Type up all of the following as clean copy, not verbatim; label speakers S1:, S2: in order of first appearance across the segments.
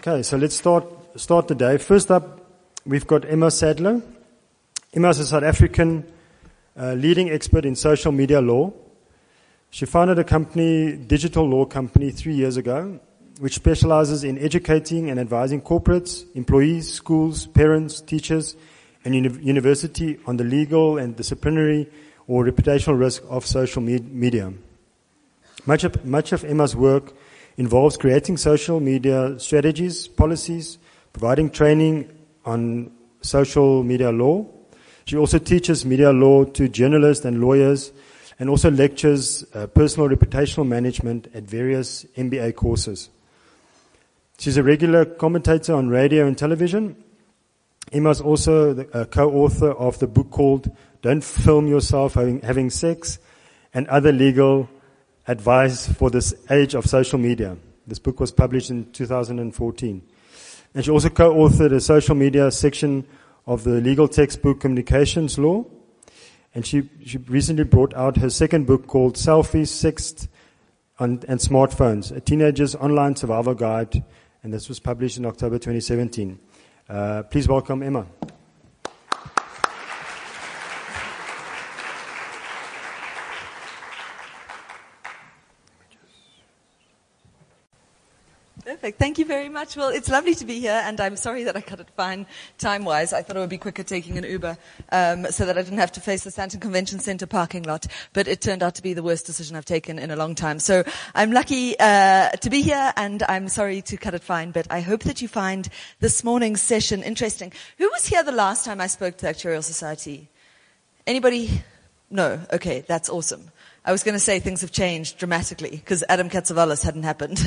S1: Okay, so let's start the day. First up, we've got Emma Sadler. Emma is a South African leading expert in social media law. She founded a company, digital law company, 3 years ago, which specializes in educating and advising corporates, employees, schools, parents, teachers, and university on the legal and disciplinary or reputational risk of social media. Much of Emma's work involves creating social media strategies, policies, providing training on social media law. She also teaches media law to journalists and lawyers, and also lectures personal reputational management at various MBA courses. She's a regular commentator on radio and television. Emma is also a co-author of the book called Don't Film Yourself Having Sex and Other Legal Advice for This Age of Social Media. This book was published in 2014. And she also co-authored a social media section of the legal textbook Communications Law. And she recently brought out her second book called Selfies, Sex, and Smartphones, a teenager's online survival guide. And this was published in October 2017. Please welcome Emma.
S2: Perfect. Thank you very much. Well, it's lovely to be here, and I'm sorry that I couldn't find time-wise. I thought it would be quicker taking an Uber so that I didn't have to face the Sandton Convention Center parking lot, but it turned out to be the worst decision I've taken in a long time. So I'm lucky to be here, and I'm sorry to cut it fine, but I hope that you find this morning's session interesting. Who was here the last time I spoke to the Actuarial Society? Anybody? No? Okay, that's awesome. I was going to say things have changed dramatically because Adam Katsavalis hadn't happened.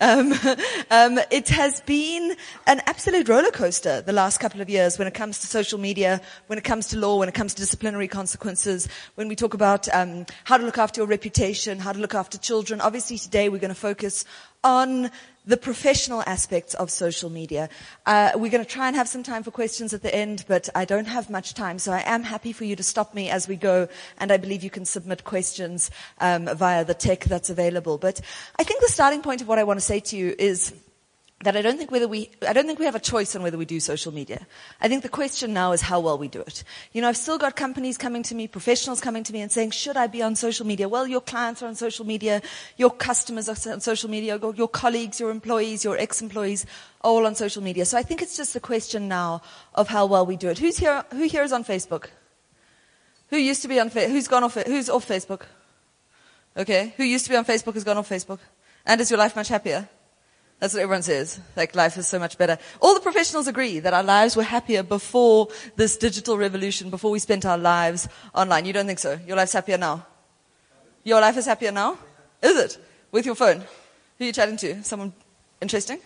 S2: It has been an absolute roller coaster the last couple of years when it comes to social media, when it comes to law, when it comes to disciplinary consequences, when we talk about how to look after your reputation, how to look after children. Obviously today we're going to focus on the professional aspects of social media. We're going to try and have some time for questions at the end, but I don't have much time, so I am happy for you to stop me as we go, and I believe you can submit questions via the tech that's available. But I think the starting point of what I want to say to you is that I don't think we have a choice on whether we do social media. I think the question now is how well we do it. You know, I've still got companies coming to me, professionals coming to me and saying, should I be on social media? Well, your clients are on social media, your customers are on social media, your colleagues, your employees, your ex-employees are all on social media. So I think it's just a question now of how well we do it. Who here is on Facebook? Who used to be on Facebook? Who's off Facebook? Okay. Who used to be on Facebook has gone off Facebook? And is your life much happier? That's what everyone says. Like, life is so much better. All the professionals agree that our lives were happier before this digital revolution, before we spent our lives online. You don't think so? Your life's happier now? Your life is happier now? Is it? With your phone? Who are you chatting to? Someone interesting?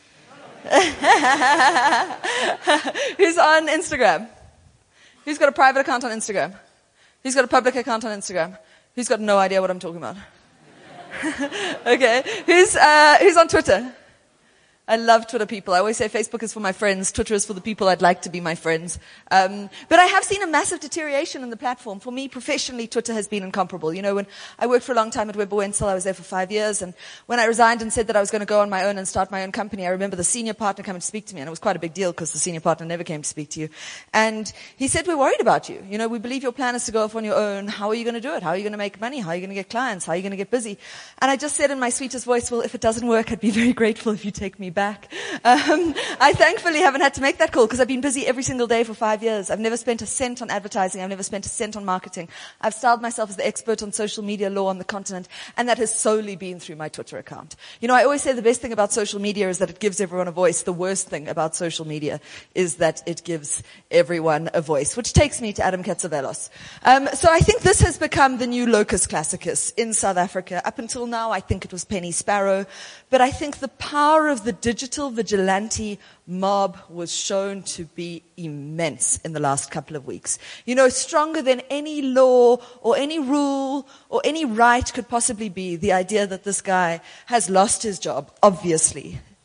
S2: Who's on Instagram? Who's got a private account on Instagram? Who's got a public account on Instagram? Who's got no idea what I'm talking about? Okay. Who's on Twitter? I love Twitter people. I always say Facebook is for my friends. Twitter is for the people I'd like to be my friends. But I have seen a massive deterioration in the platform. For me, professionally, Twitter has been incomparable. You know, when I worked for a long time at Webber Wentzel, I was there for 5 years. And when I resigned and said that I was going to go on my own and start my own company, I remember the senior partner coming to speak to me. And it was quite a big deal because the senior partner never came to speak to you. And he said, we're worried about you. You know, we believe your plan is to go off on your own. How are you going to do it? How are you going to make money? How are you going to get clients? How are you going to get busy? And I just said in my sweetest voice, well, if it doesn't work, I'd be very grateful if you take me back. I thankfully haven't had to make that call because I've been busy every single day for 5 years. I've never spent a cent on advertising. I've never spent a cent on marketing. I've styled myself as the expert on social media law on the continent, and that has solely been through my Twitter account. You know, I always say the best thing about social media is that it gives everyone a voice. The worst thing about social media is that it gives everyone a voice, which takes me to Adam Katsavalos. So I think this has become the new locus classicus in South Africa. Up until now, I think it was Penny Sparrow. But I think the power of the digital vigilante mob was shown to be immense in the last couple of weeks. You know, stronger than any law or any rule or any right could possibly be, the idea that this guy has lost his job, obviously.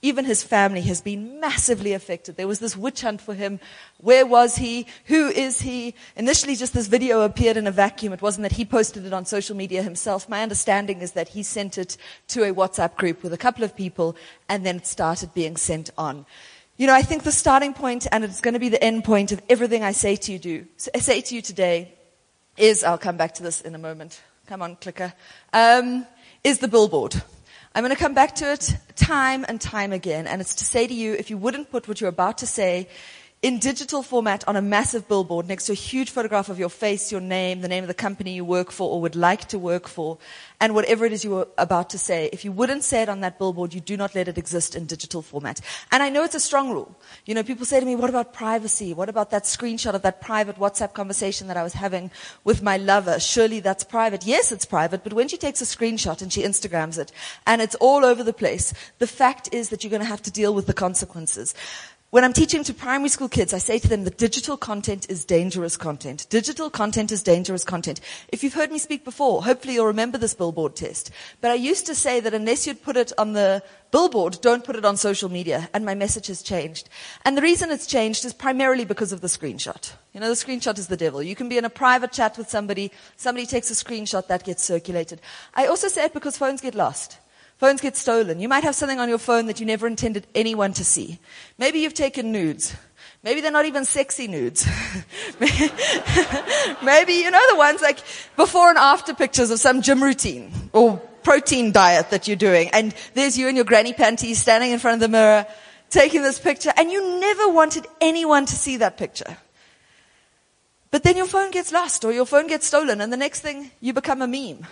S2: even his family has been massively affected. There was this witch hunt for him. Where was he? Who is he? Initially, just this video appeared in a vacuum. It wasn't that he posted it on social media himself. My understanding is that he sent it to a WhatsApp group with a couple of people, and then it started being sent on. You know, I think the starting point, and it's going to be the end point of everything I say to you today, is, I'll come back to this in a moment. Come on, clicker. Is the billboard. I'm going to come back to it time and time again, and it's to say to you, if you wouldn't put what you're about to say in digital format on a massive billboard next to a huge photograph of your face, your name, the name of the company you work for or would like to work for, and whatever it is you were about to say, if you wouldn't say it on that billboard, you do not let it exist in digital format. And I know it's a strong rule. You know, people say to me, what about privacy? What about that screenshot of that private WhatsApp conversation that I was having with my lover? Surely that's private. Yes, it's private, but when she takes a screenshot and she Instagrams it, and it's all over the place, the fact is that you're going to have to deal with the consequences. When I'm teaching to primary school kids, I say to them that digital content is dangerous content. Digital content is dangerous content. If you've heard me speak before, hopefully you'll remember this billboard test. But I used to say that unless you'd put it on the billboard, don't put it on social media. And my message has changed. And the reason it's changed is primarily because of the screenshot. You know, the screenshot is the devil. You can be in a private chat with somebody takes a screenshot, that gets circulated. I also say it because phones get lost. Phones get stolen. You might have something on your phone that you never intended anyone to see. Maybe you've taken nudes. Maybe they're not even sexy nudes. Maybe, you know, the ones like before and after pictures of some gym routine or protein diet that you're doing. And there's you in your granny panties standing in front of the mirror taking this picture, and you never wanted anyone to see that picture. But then your phone gets lost or your phone gets stolen, and the next thing, you become a meme.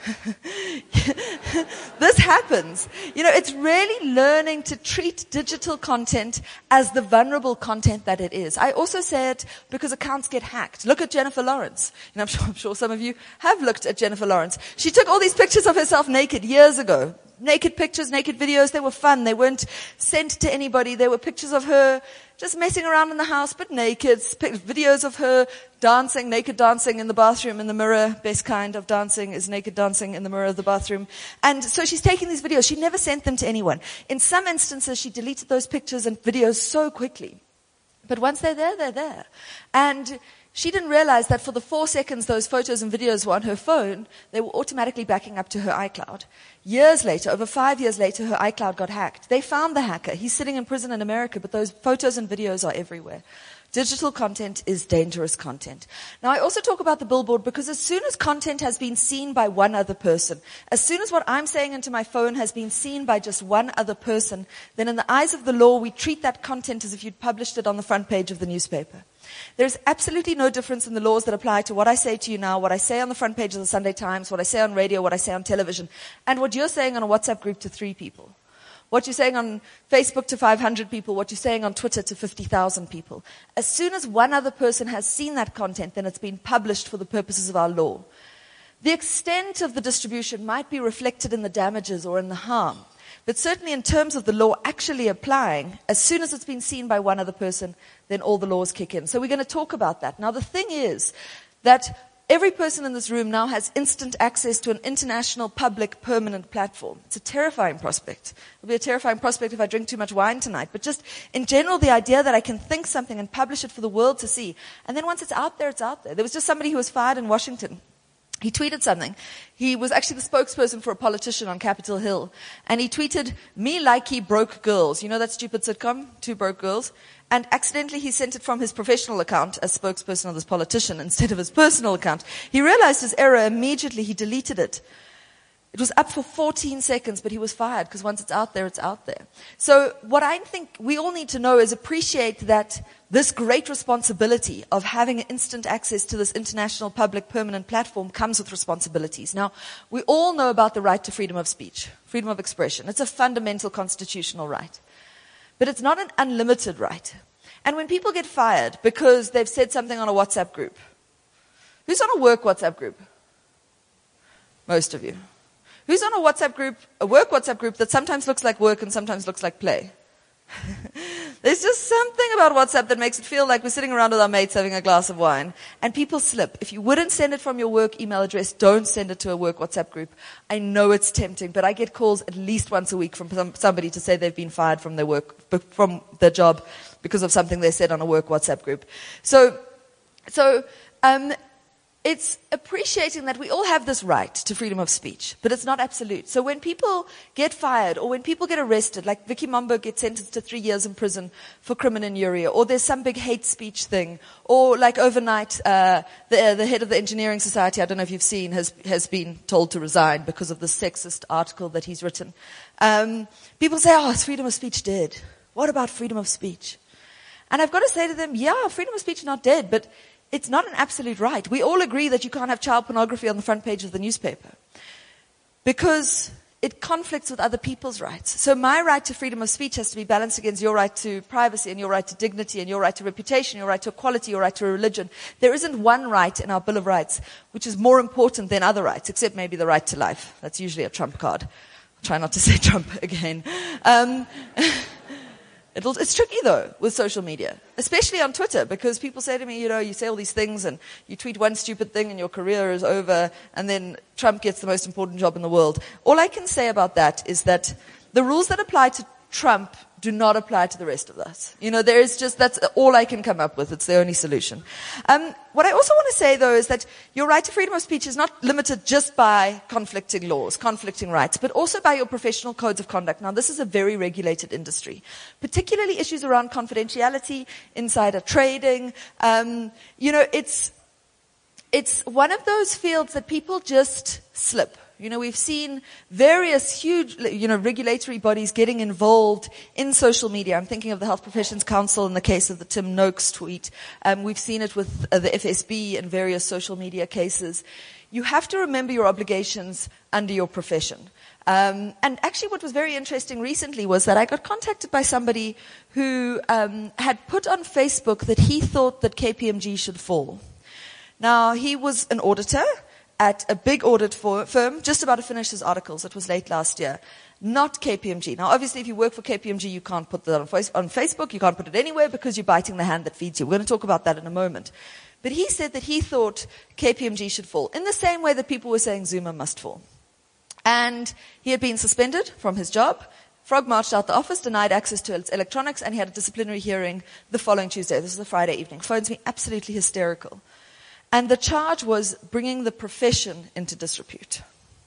S2: This happens. You know, it's really learning to treat digital content as the vulnerable content that it is. I also say it because accounts get hacked. Look at Jennifer Lawrence. You know, I'm sure some of you have looked at Jennifer Lawrence. She took all these pictures of herself naked years ago. Naked pictures, naked videos, they were fun. They weren't sent to anybody. They were pictures of her just messing around in the house, but naked. Videos of her dancing, naked dancing in the bathroom, in the mirror. Best kind of dancing is naked dancing in the mirror of the bathroom. And so she's taking these videos. She never sent them to anyone. In some instances, she deleted those pictures and videos so quickly. But once they're there, they're there. And she didn't realize that for the 4 seconds those photos and videos were on her phone, they were automatically backing up to her iCloud. Years later, over 5 years later, her iCloud got hacked. They found the hacker. He's sitting in prison in America, but those photos and videos are everywhere. Digital content is dangerous content. Now, I also talk about the billboard because as soon as content has been seen by one other person, as soon as what I'm saying into my phone has been seen by just one other person, then in the eyes of the law, we treat that content as if you'd published it on the front page of the newspaper. There's absolutely no difference in the laws that apply to what I say to you now, what I say on the front page of the Sunday Times, what I say on radio, what I say on television, and what you're saying on a WhatsApp group to 3 people. What you're saying on Facebook to 500 people, what you're saying on Twitter to 50,000 people. As soon as one other person has seen that content, then it's been published for the purposes of our law. The extent of the distribution might be reflected in the damages or in the harm. But certainly in terms of the law actually applying, as soon as it's been seen by one other person, then all the laws kick in. So we're going to talk about that. Now the thing is that every person in this room now has instant access to an international public permanent platform. It's a terrifying prospect. It'll be a terrifying prospect if I drink too much wine tonight. But just in general, the idea that I can think something and publish it for the world to see. And then once it's out there, it's out there. There was just somebody who was fired in Washington. He tweeted something. He was actually the spokesperson for a politician on Capitol Hill. And he tweeted, "Me likey broke girls." You know that stupid sitcom, Two Broke Girls? And accidentally he sent it from his professional account as spokesperson of this politician instead of his personal account. He realized his error immediately. He deleted it. It was up for 14 seconds, but he was fired because once it's out there, it's out there. So what I think we all need to know is appreciate that this great responsibility of having instant access to this international public permanent platform comes with responsibilities. Now, we all know about the right to freedom of speech, freedom of expression. It's a fundamental constitutional right. But it's not an unlimited right. And when people get fired because they've said something on a WhatsApp group, who's on a work WhatsApp group? Most of you. Who's on a WhatsApp group, a work WhatsApp group that sometimes looks like work and sometimes looks like play? There's just something about WhatsApp that makes it feel like we're sitting around with our mates having a glass of wine. And people slip. If you wouldn't send it from your work email address, don't send it to a work WhatsApp group. I know it's tempting, but I get calls at least once a week from somebody to say they've been fired from from their job because of something they said on a work WhatsApp group. So, it's appreciating that we all have this right to freedom of speech, but it's not absolute. So when people get fired or when people get arrested, like Vicky Momberg gets sentenced to 3 years in prison for crimininjuria, or there's some big hate speech thing, or like overnight, the head of the Engineering Society, I don't know if you've seen, has been told to resign because of the sexist article that he's written. People say, oh, is freedom of speech dead? What about freedom of speech? And I've got to say to them, yeah, freedom of speech is not dead, but it's not an absolute right. We all agree that you can't have child pornography on the front page of the newspaper because it conflicts with other people's rights. So my right to freedom of speech has to be balanced against your right to privacy and your right to dignity and your right to reputation, your right to equality, your right to religion. There isn't one right in our Bill of Rights which is more important than other rights, except maybe the right to life. That's usually a trump card. I'll try not to say Trump again. It's tricky though with social media, especially on Twitter, because people say to me, you say all these things and you tweet one stupid thing and your career is over, and then Trump gets the most important job in the world. All I can say about that is that the rules that apply to Trump do not apply to the rest of us. That's all I can come up with. It's the only solution. What I also want to say though is that your right to freedom of speech is not limited just by conflicting laws, conflicting rights, but also by your professional codes of conduct. Now this is a very regulated industry, particularly issues around confidentiality, insider trading. It's one of those fields that people just slip. We've seen various huge, regulatory bodies getting involved in social media. I'm thinking of the Health Professions Council in the case of the Tim Noakes tweet. We've seen it with the FSB and various social media cases. You have to remember your obligations under your profession. And actually what was very interesting recently was that I got contacted by somebody who had put on Facebook that he thought that KPMG should fall. Now, he was an auditor at a big audit firm, just about to finish his articles. It was late last year. Not KPMG. Now, obviously, if you work for KPMG, you can't put that on Facebook. You can't put it anywhere because you're biting the hand that feeds you. We're going to talk about that in a moment. But he said that he thought KPMG should fall, in the same way that people were saying Zuma must fall. And he had been suspended from his job. Frog marched out the office, denied access to its electronics, and he had a disciplinary hearing the following Tuesday. This was a Friday evening. Phones me absolutely hysterical. And the charge was bringing the profession into disrepute.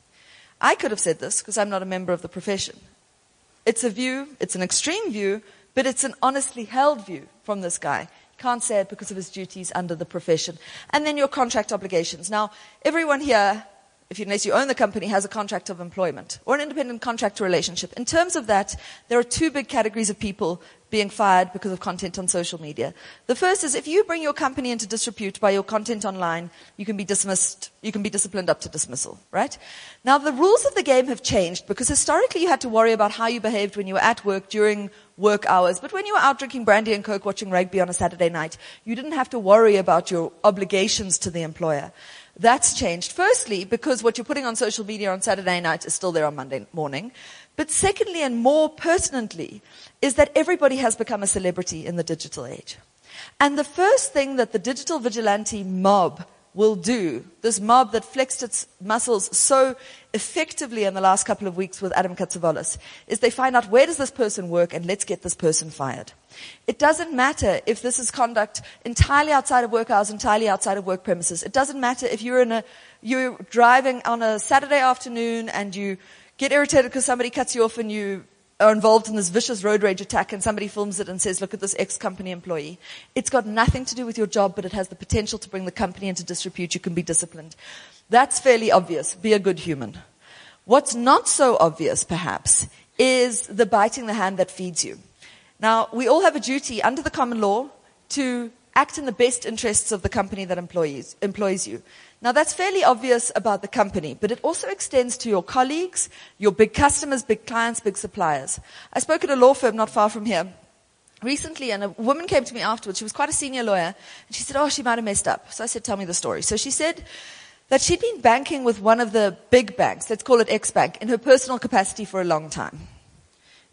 S2: I could have said this because I'm not a member of the profession. It's a view, it's an extreme view, but it's an honestly held view from this guy. Can't say it because of his duties under the profession. And then your contract obligations. Now, everyone here, unless you own the company, has a contract of employment or an independent contractor relationship. In terms of that, there are two big categories of people being fired because of content on social media. The first is if you bring your company into disrepute by your content online, you can be dismissed, you can be disciplined up to dismissal, right? Now the rules of the game have changed because historically you had to worry about how you behaved when you were at work during work hours. But when you were out drinking brandy and coke watching rugby on a Saturday night, you didn't have to worry about your obligations to the employer. That's changed. Firstly, because what you're putting on social media on Saturday night is still there on Monday morning. But secondly, and more pertinently, is that everybody has become a celebrity in the digital age. And the first thing that the digital vigilante mob will do, this mob that flexed its muscles so effectively in the last couple of weeks with Adam Katsouvalis, is they find out where does this person work and let's get this person fired. It doesn't matter if this is conduct entirely outside of work hours, entirely outside of work premises. It doesn't matter if you're driving on a Saturday afternoon and you get irritated because somebody cuts you off and you are involved in this vicious road rage attack and somebody films it and says, look at this ex-company employee. It's got nothing to do with your job, but it has the potential to bring the company into disrepute. You can be disciplined. That's fairly obvious. Be a good human. What's not so obvious, perhaps, is the biting the hand that feeds you. Now, we all have a duty under the common law to act in the best interests of the company that employs you. Now, that's fairly obvious about the company, but it also extends to your colleagues, your big customers, big clients, big suppliers. I spoke at a law firm not far from here recently, and a woman came to me afterwards. She was quite a senior lawyer, and she said, she might have messed up. So I said, tell me the story. So she said that she'd been banking with one of the big banks, let's call it X Bank, in her personal capacity for a long time.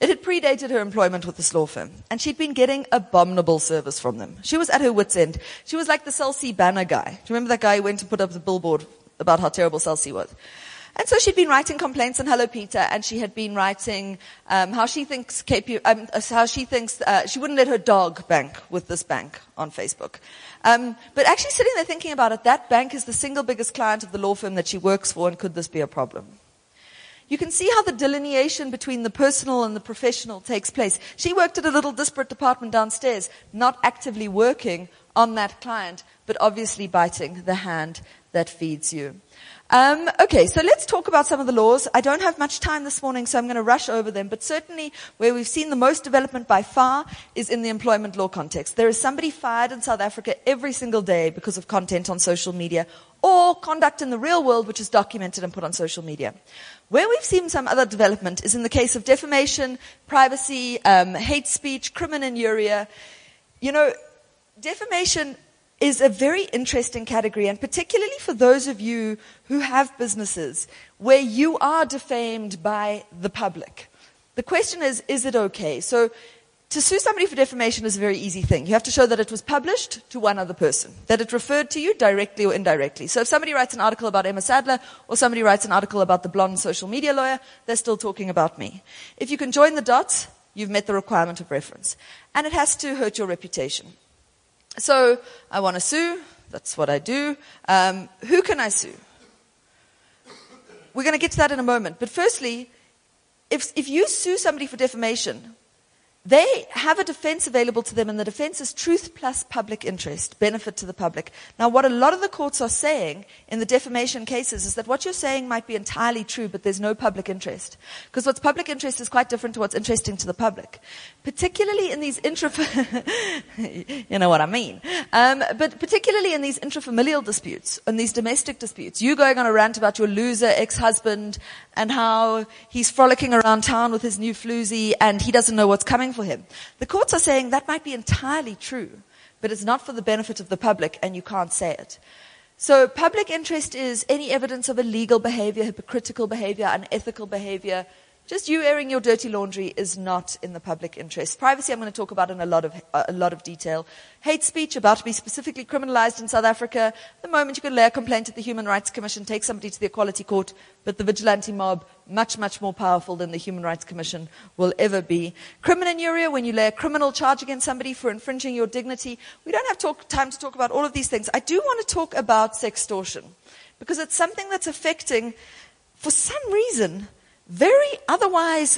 S2: It had predated her employment with this law firm, and she'd been getting abominable service from them. She was at her wit's end. She was like the Cell C banner guy. Do you remember that guy who went to put up the billboard about how terrible Cell C was? And so she'd been writing complaints on Hello Peter, and she had been writing how she thinks she wouldn't let her dog bank with this bank on Facebook. But actually sitting there thinking about it, that bank is the single biggest client of the law firm that she works for, and could this be a problem? You can see how the delineation between the personal and the professional takes place. She worked at a little disparate department downstairs, not actively working on that client, but obviously biting the hand that feeds you. Okay, so let's talk about some of the laws. I don't have much time this morning, so I'm going to rush over them. But certainly where we've seen the most development by far is in the employment law context. There is somebody fired in South Africa every single day because of content on social media, or conduct in the real world which is documented and put on social media. Where we've seen some other development is in the case of defamation, privacy, hate speech, crimen injuria. You know, defamation is a very interesting category, and particularly for those of you who have businesses where you are defamed by the public. The question is it okay? So to sue somebody for defamation is a very easy thing. You have to show that it was published to one other person, that it referred to you directly or indirectly. So if somebody writes an article about Emma Sadler, or somebody writes an article about the blonde social media lawyer, they're still talking about me. If you can join the dots, you've met the requirement of reference. And it has to hurt your reputation. So I want to sue. That's what I do. Who can I sue? We're going to get to that in a moment. But firstly, if you sue somebody for defamation, they have a defense available to them, and the defense is truth plus public interest, benefit to the public. Now, what a lot of the courts are saying in the defamation cases is that what you're saying might be entirely true, but there's no public interest. Because what's public interest is quite different to what's interesting to the public. Particularly in these you know what I mean. But particularly in these intrafamilial disputes, and these domestic disputes. You going on a rant about your loser ex-husband and how he's frolicking around town with his new floozy and he doesn't know what's coming for him. The courts are saying that might be entirely true, but it's not for the benefit of the public, and you can't say it. So public interest is any evidence of illegal behavior, hypocritical behavior, unethical behavior. Just you airing your dirty laundry is not in the public interest. Privacy I'm going to talk about in a lot of detail. Hate speech, about to be specifically criminalized in South Africa. The moment you can lay a complaint at the Human Rights Commission, take somebody to the Equality Court, but the vigilante mob, much, much more powerful than the Human Rights Commission will ever be. Crimen injuria, when you lay a criminal charge against somebody for infringing your dignity. We don't have time to talk about all of these things. I do want to talk about sextortion, because it's something that's affecting, for some reason, otherwise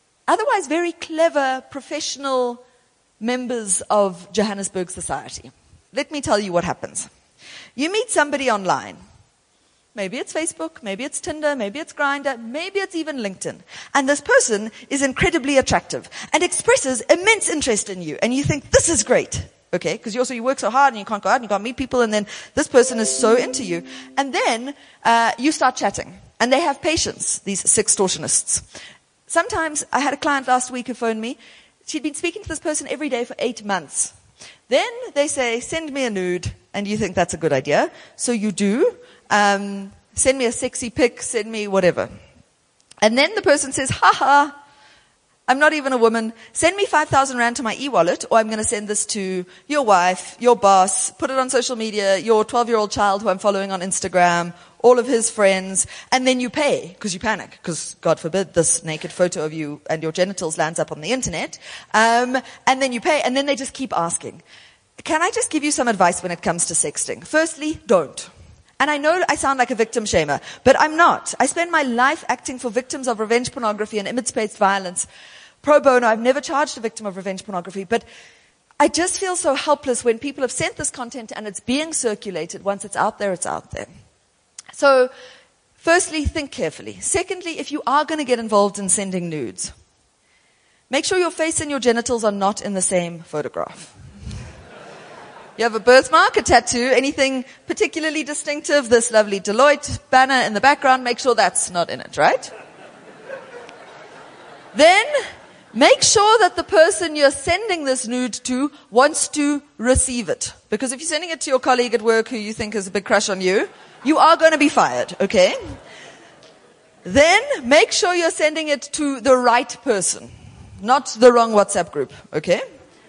S2: very clever professional members of Johannesburg society. Let me tell you what happens. You meet somebody online. Maybe it's Facebook, maybe it's Tinder, maybe it's Grindr, maybe it's even LinkedIn. And this person is incredibly attractive and expresses immense interest in you. And you think, this is great. Okay, because you work so hard and you can't go out and you can't meet people, and then this person is so into you. And then you start chatting. And they have patience, these sextortionists. Sometimes, I had a client last week who phoned me. She'd been speaking to this person every day for 8 months. Then they say, send me a nude. And you think that's a good idea. So you do. Send me a sexy pic, send me whatever. And then the person says, ha, I'm not even a woman. Send me 5,000 rand to my e-wallet, or I'm going to send this to your wife, your boss, put it on social media, your 12-year-old child who I'm following on Instagram, all of his friends, and then you pay, because you panic, because God forbid this naked photo of you and your genitals lands up on the internet, and then you pay, and then they just keep asking. Can I just give you some advice when it comes to sexting? Firstly, don't. And I know I sound like a victim shamer, but I'm not. I spend my life acting for victims of revenge pornography and image-based violence. Pro bono, I've never charged a victim of revenge pornography, but I just feel so helpless when people have sent this content and it's being circulated. Once it's out there, it's out there. So, firstly, think carefully. Secondly, if you are going to get involved in sending nudes, make sure your face and your genitals are not in the same photograph. You have a birthmark, a tattoo, anything particularly distinctive, this lovely Deloitte banner in the background, make sure that's not in it, right? Then, make sure that the person you're sending this nude to wants to receive it. Because if you're sending it to your colleague at work who you think has a big crush on you, you are going to be fired, okay? Then, make sure you're sending it to the right person. Not the wrong WhatsApp group, okay?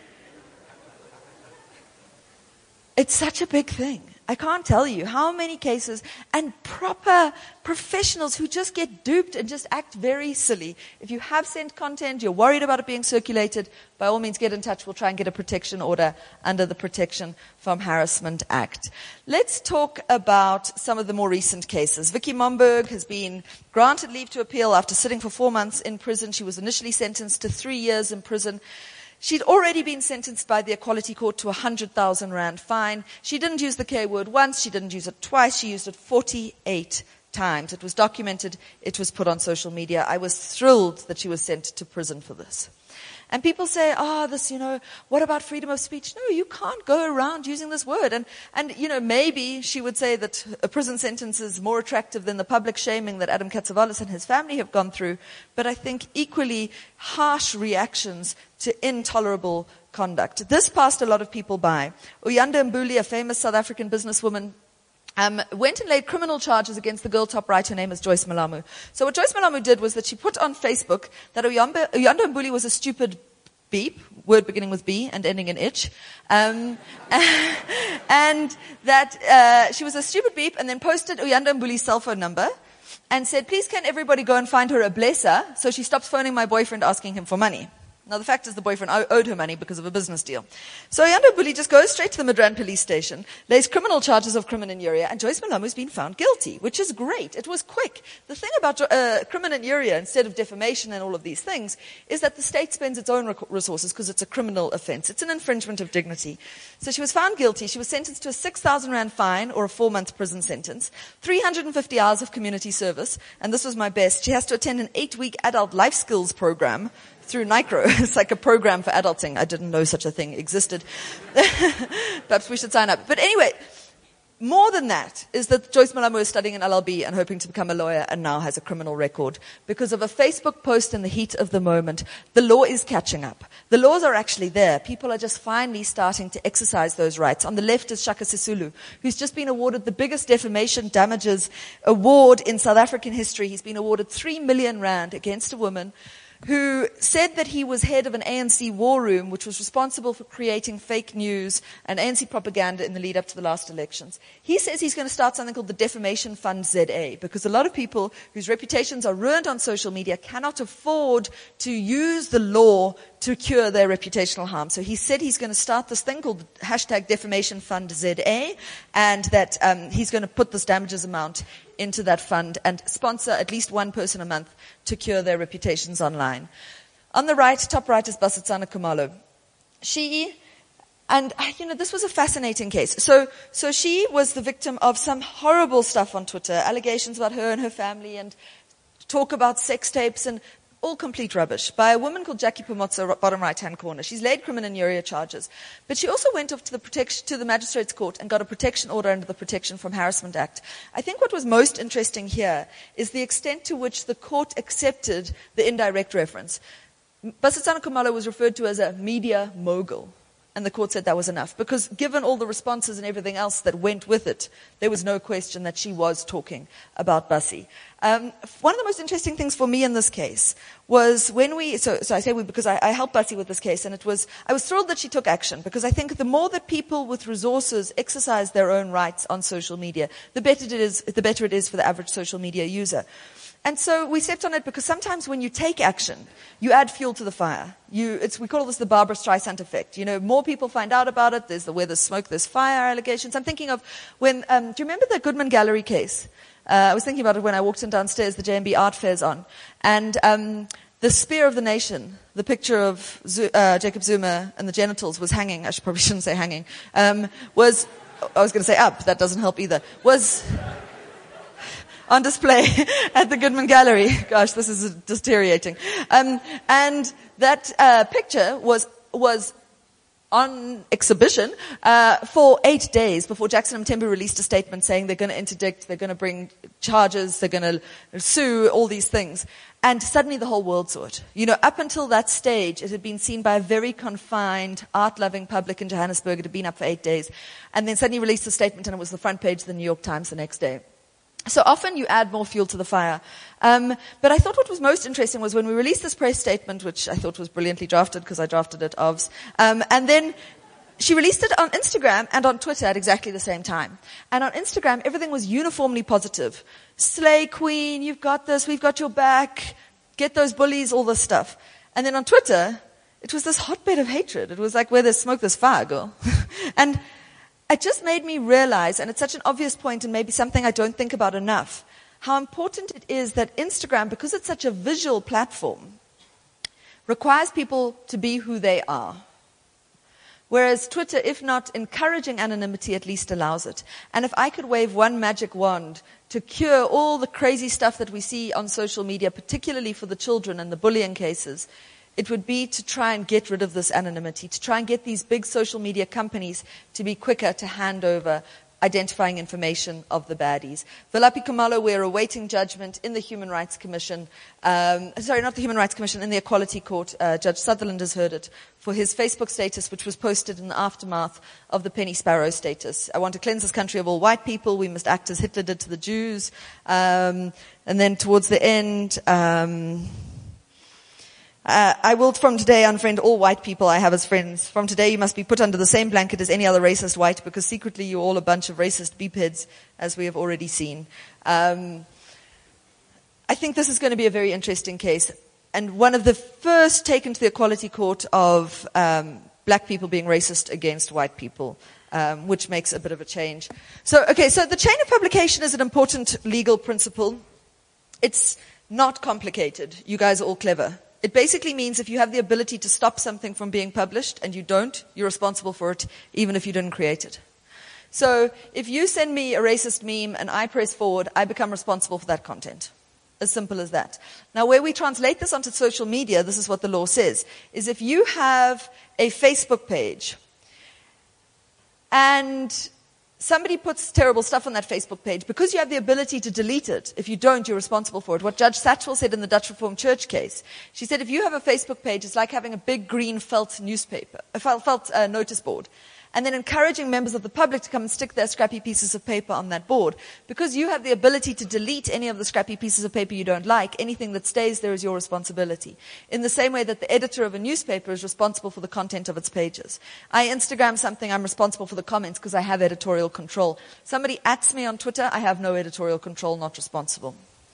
S2: It's such a big thing. I can't tell you how many cases and proper professionals who just get duped and just act very silly. If you have sent content, you're worried about it being circulated, by all means get in touch. We'll try and get a protection order under the Protection from Harassment Act. Let's talk about some of the more recent cases. Vicky Momberg has been granted leave to appeal after sitting for 4 months in prison. She was initially sentenced to 3 years in prison. She'd already been sentenced by the Equality Court to a 100,000 rand fine. She didn't use the K word once, she didn't use it twice, she used it 48 times. It was documented, it was put on social media. I was thrilled that she was sent to prison for this. And people say, what about freedom of speech? No, you can't go around using this word. And maybe she would say that a prison sentence is more attractive than the public shaming that Adam Katsavulis and his family have gone through. But I think equally harsh reactions to intolerable conduct. This passed a lot of people by. Uyanda Mbuli, a famous South African businesswoman, went and laid criminal charges against the girl top right, her name is Joyce Malamu. So what Joyce Malamu did was that she put on Facebook that Uyanda Mbuli was a stupid beep, word beginning with B and ending in itch, and that she was a stupid beep, and then posted Uyanda Mbuli's cell phone number and said, please can everybody go and find her a blesser so she stops phoning my boyfriend asking him for money. Now, the fact is the boyfriend owed her money because of a business deal. So Uyanda Mbuli just goes straight to the Midrand police station, lays criminal charges of crimen injuria, and Joyce Malamu's been found guilty, which is great. It was quick. The thing about crimen injuria, instead of defamation and all of these things, is that the state spends its own resources because it's a criminal offense. It's an infringement of dignity. So she was found guilty. She was sentenced to a 6,000 rand fine or a 4-month prison sentence, 350 hours of community service, and this was my best. She has to attend an 8-week adult life skills program through NICRO. It's like a program for adulting. I didn't know such a thing existed. Perhaps we should sign up. But anyway, more than that is that Joyce Malamu is studying in LLB and hoping to become a lawyer and now has a criminal record because of a Facebook post in the heat of the moment. The law is catching up. The laws are actually there. People are just finally starting to exercise those rights. On the left is Shaka Sisulu, who's just been awarded the biggest defamation damages award in South African history. He's been awarded 3 million rand against a woman who said that he was head of an ANC war room, which was responsible for creating fake news and ANC propaganda in the lead up to the last elections. He says he's going to start something called the Defamation Fund ZA, because a lot of people whose reputations are ruined on social media cannot afford to use the law to cure their reputational harm. So he said he's going to start this thing called hashtag Defamation Fund ZA, and that he's going to put this damages amount into that fund and sponsor at least one person a month to cure their reputations online. On the right, top right, is Basetsana Khumalo. This was a fascinating case. So she was the victim of some horrible stuff on Twitter, allegations about her and her family and talk about sex tapes and all complete rubbish, by a woman called Jackie Pomotso, bottom right-hand corner. She's laid crimen injuria charges. But she also went off to the Magistrates Court and got a protection order under the Protection from Harassment Act. I think what was most interesting here is the extent to which the court accepted the indirect reference. Basetsana Khumalo was referred to as a media mogul. And the court said that was enough, because given all the responses and everything else that went with it, there was no question that she was talking about Bassi. One of the most interesting things for me in this case was when because I helped Bassi with this case, and I was thrilled that she took action, because I think the more that people with resources exercise their own rights on social media, the better it is for the average social media user. And so we stepped on it because sometimes when you take action, you add fuel to the fire. We call this the Barbara Streisand effect. More people find out about it. Where there's smoke, there's fire allegations. I'm thinking of when, do you remember the Goodman Gallery case? I was thinking about it when I walked in downstairs, the JMB Art Fair's on. And the Spear of the Nation, the picture of Jacob Zuma and the genitals was hanging. I probably shouldn't say hanging. I was going to say up. That doesn't help either. Was on display at the Goodman Gallery. Gosh, this is deteriorating. And that picture was on exhibition for 8 days before Jackson Mthembu released a statement saying they're going to interdict, they're going to bring charges, they're going to sue, all these things. And suddenly the whole world saw it. Up until that stage, it had been seen by a very confined, art-loving public in Johannesburg. It had been up for 8 days. And then suddenly released a statement, and it was the front page of the New York Times the next day. So often you add more fuel to the fire. But I thought what was most interesting was when we released this press statement, which I thought was brilliantly drafted because I drafted it, and then she released it on Instagram and on Twitter at exactly the same time. And on Instagram, everything was uniformly positive. Slay queen, you've got this, we've got your back, get those bullies, all this stuff. And then on Twitter, it was this hotbed of hatred. It was like, where there's smoke, there's fire, girl. And it just made me realize, and it's such an obvious point and maybe something I don't think about enough, how important it is that Instagram, because it's such a visual platform, requires people to be who they are. Whereas Twitter, if not encouraging anonymity, at least allows it. And if I could wave one magic wand to cure all the crazy stuff that we see on social media, particularly for the children and the bullying cases, it would be to try and get rid of this anonymity, to try and get these big social media companies to be quicker to hand over identifying information of the baddies. Valapi Kumalo, we're awaiting judgment in the Human Rights Commission, sorry, not the Human Rights Commission, in the Equality Court. Judge Sutherland has heard it for his Facebook status, which was posted in the aftermath of the Penny Sparrow status. I want to cleanse this country of all white people. We must act as Hitler did to the Jews. And then towards the end, I will from today unfriend all white people I have as friends. From today you must be put under the same blanket as any other racist white because secretly you're all a bunch of racist beepheads, as we have already seen. I think this is going to be a very interesting case. And one of the first taken to the Equality Court of black people being racist against white people, which makes a bit of a change. So the chain of publication is an important legal principle. It's not complicated. You guys are all clever. It basically means if you have the ability to stop something from being published and you don't, you're responsible for it, even if you didn't create it. So if you send me a racist meme and I press forward, I become responsible for that content. As simple as that. Now, where we translate this onto social media, this is what the law says, is if you have a Facebook page and somebody puts terrible stuff on that Facebook page, because you have the ability to delete it. If you don't, you're responsible for it. What Judge Satchell said in the Dutch Reformed Church case, she said if you have a Facebook page, it's like having a big green felt notice board, and then encouraging members of the public to come and stick their scrappy pieces of paper on that board. Because you have the ability to delete any of the scrappy pieces of paper you don't like, anything that stays there is your responsibility. In the same way that the editor of a newspaper is responsible for the content of its pages. I Instagram something, I'm responsible for the comments because I have editorial control. Somebody @s me on Twitter, I have no editorial control, not responsible.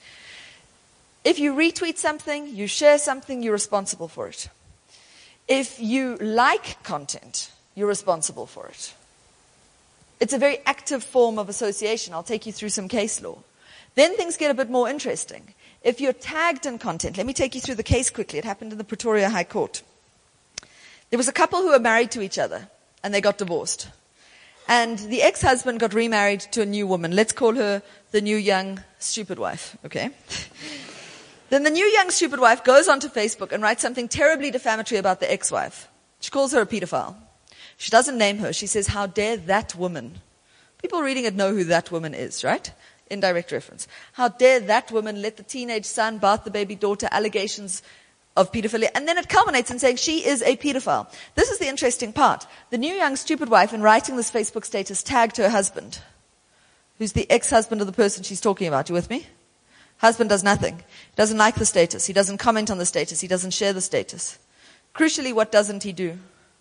S2: If you retweet something, you share something, you're responsible for it. If you like content, you're responsible for it. It's a very active form of association. I'll take you through some case law. Then things get a bit more interesting. If you're tagged in content, let me take you through the case quickly. It happened in the Pretoria High Court. There was a couple who were married to each other, and they got divorced. And the ex-husband got remarried to a new woman. Let's call her the new young stupid wife, okay? Then the new young stupid wife goes onto Facebook and writes something terribly defamatory about the ex-wife. She calls her a pedophile. She doesn't name her. She says, how dare that woman? People reading it know who that woman is, right? Indirect reference. How dare that woman let the teenage son bath the baby daughter, allegations of pedophilia. And then it culminates in saying she is a pedophile. This is the interesting part. The new young stupid wife, in writing this Facebook status, tagged her husband, who's the ex-husband of the person she's talking about. You with me? Husband does nothing. He doesn't like the status. He doesn't comment on the status. He doesn't share the status. Crucially, what doesn't he do?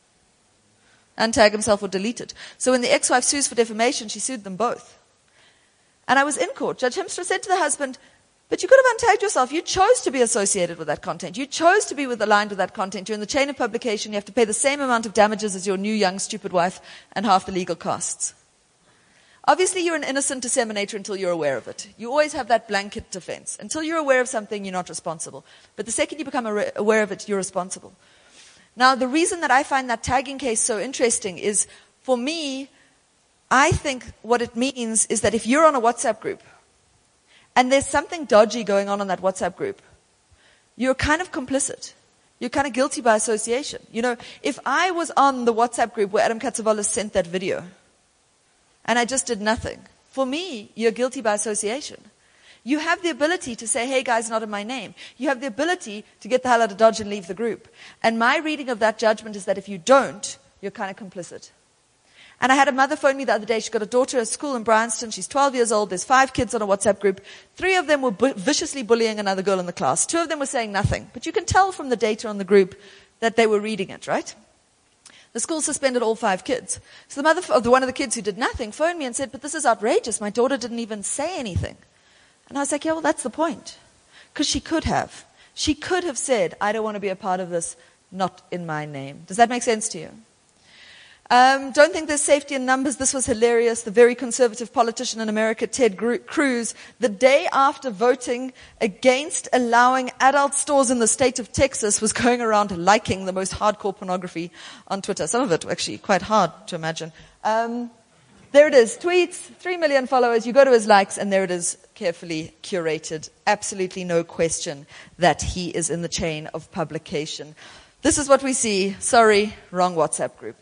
S2: Untag himself or delete it. So when the ex-wife sues for defamation, she sued them both. And I was in court. Judge Hemstra said to the husband, but you could have untagged yourself. You chose to be associated with that content. You chose to be aligned with that content. You're in the chain of publication. You have to pay the same amount of damages as your new young stupid wife and half the legal costs. Obviously, you're an innocent disseminator until you're aware of it. You always have that blanket defense. Until you're aware of something, you're not responsible. But the second you become aware of it, you're responsible. Now, the reason that I find that tagging case so interesting is, for me, I think what it means is that if you're on a WhatsApp group and there's something dodgy going on in that WhatsApp group, you're kind of complicit. You're kind of guilty by association. You know, if I was on the WhatsApp group where Adam Katsavala sent that video and I just did nothing, for me, you're guilty by association. You have the ability to say, hey guys, not in my name. You have the ability to get the hell out of Dodge and leave the group. And my reading of that judgment is that if you don't, you're kind of complicit. And I had a mother phone me the other day. She's got a daughter at school in Bryanston. She's 12 years old. There's 5 kids on a WhatsApp group. 3 of them were viciously bullying another girl in the class. 2 of them were saying nothing. But you can tell from the data on the group that they were reading it, right? The school suspended all 5 kids. So the mother of one of the kids who did nothing phoned me and said, but this is outrageous. My daughter didn't even say anything. And I was like, yeah, well, that's the point. Because she could have. She could have said, I don't want to be a part of this, not in my name. Does that make sense to you? Don't think there's safety in numbers. This was hilarious. The very conservative politician in America, Ted Cruz, the day after voting against allowing adult stores in the state of Texas, was going around liking the most hardcore pornography on Twitter. Some of it actually quite hard to imagine. There it is. Tweets, 3 million followers. You go to his likes, and there it is, carefully curated. Absolutely no question that he is in the chain of publication. This is what we see. Sorry, wrong WhatsApp group.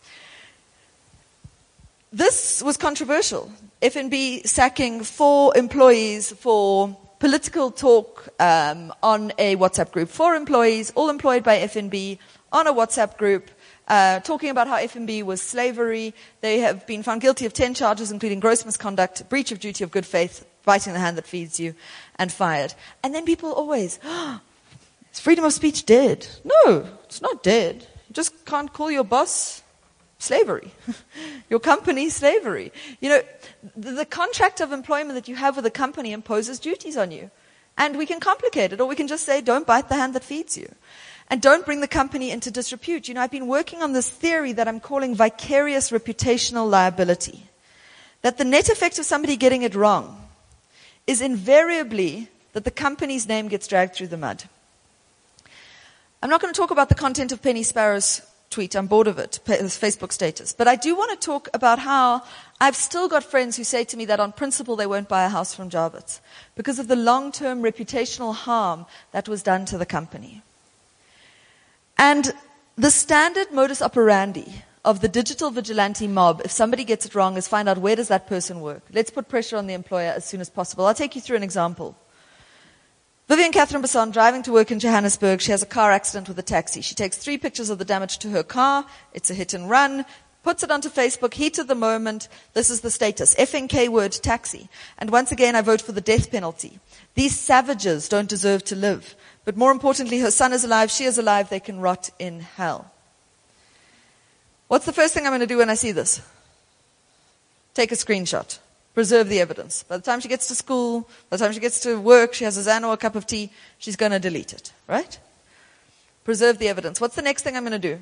S2: This was controversial. FNB sacking 4 employees for political talk on a WhatsApp group. 4 employees, all employed by FNB, on a WhatsApp group, talking about how FNB was slavery. They have been found guilty of 10 charges, including gross misconduct, breach of duty of good faith, biting the hand that feeds you, and fired. And then people always, is freedom of speech dead? No, it's not dead. You just can't call your boss slavery. Your company slavery. You know, the contract of employment that you have with a company imposes duties on you. And we can complicate it, or we can just say, don't bite the hand that feeds you. And don't bring the company into disrepute. You know, I've been working on this theory that I'm calling vicarious reputational liability. That the net effect of somebody getting it wrong is invariably that the company's name gets dragged through the mud. I'm not going to talk about the content of Penny Sparrow's tweet. I'm bored of it, his Facebook status. But I do want to talk about how I've still got friends who say to me that on principle they won't buy a house from Jarvis because of the long-term reputational harm that was done to the company. And the standard modus operandi of the digital vigilante mob, if somebody gets it wrong, is find out where does that person work. Let's put pressure on the employer as soon as possible. I'll take you through an example. Vivian Catherine Basson, driving to work in Johannesburg, she has a car accident with a taxi. She takes 3 pictures of the damage to her car. It's a hit and run. Puts it onto Facebook, heat of the moment. This is the status. FNK word taxi. And once again, I vote for the death penalty. These savages don't deserve to live. But more importantly, her son is alive, she is alive, they can rot in hell. What's the first thing I'm going to do when I see this? Take a screenshot. Preserve the evidence. By the time she gets to school, by the time she gets to work, she has a Xan or a cup of tea, she's going to delete it, right? Preserve the evidence. What's the next thing I'm going to do?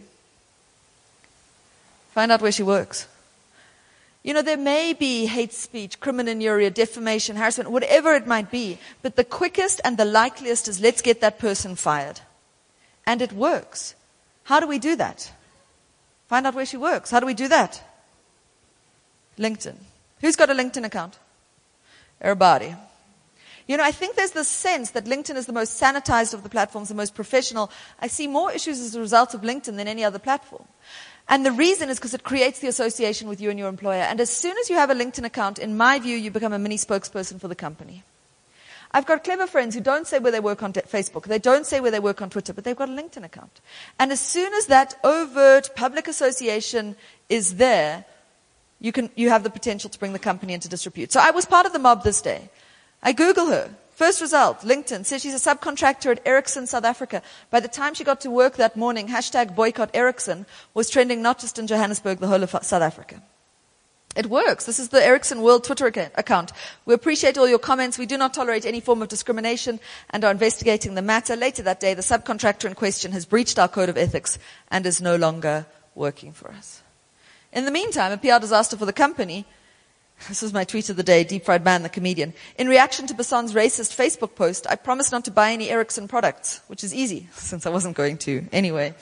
S2: Find out where she works. You know, there may be hate speech, crimininjuria, defamation, harassment, whatever it might be, but the quickest and the likeliest is let's get that person fired. And it works. How do we do that? Find out where she works. How do we do that? LinkedIn. Who's got a LinkedIn account? Everybody. You know, I think there's this sense that LinkedIn is the most sanitized of the platforms, the most professional. I see more issues as a result of LinkedIn than any other platform. And the reason is because it creates the association with you and your employer. And as soon as you have a LinkedIn account, in my view, you become a mini spokesperson for the company. I've got clever friends who don't say where they work on Facebook. They don't say where they work on Twitter, but they've got a LinkedIn account. And as soon as that overt public association is there, you have the potential to bring the company into disrepute. So I was part of the mob this day. I Google her. First result, LinkedIn, says she's a subcontractor at Ericsson, South Africa. By the time she got to work that morning, hashtag boycott Ericsson was trending not just in Johannesburg, the whole of South Africa. It works. This is the Ericsson World Twitter account. We appreciate all your comments. We do not tolerate any form of discrimination and are investigating the matter. Later that day, the subcontractor in question has breached our code of ethics and is no longer working for us. In the meantime, a PR disaster for the company. This is my tweet of the day, Deep Fried Man, the comedian. In reaction to Basson's racist Facebook post, I promised not to buy any Ericsson products, which is easy, since I wasn't going to anyway.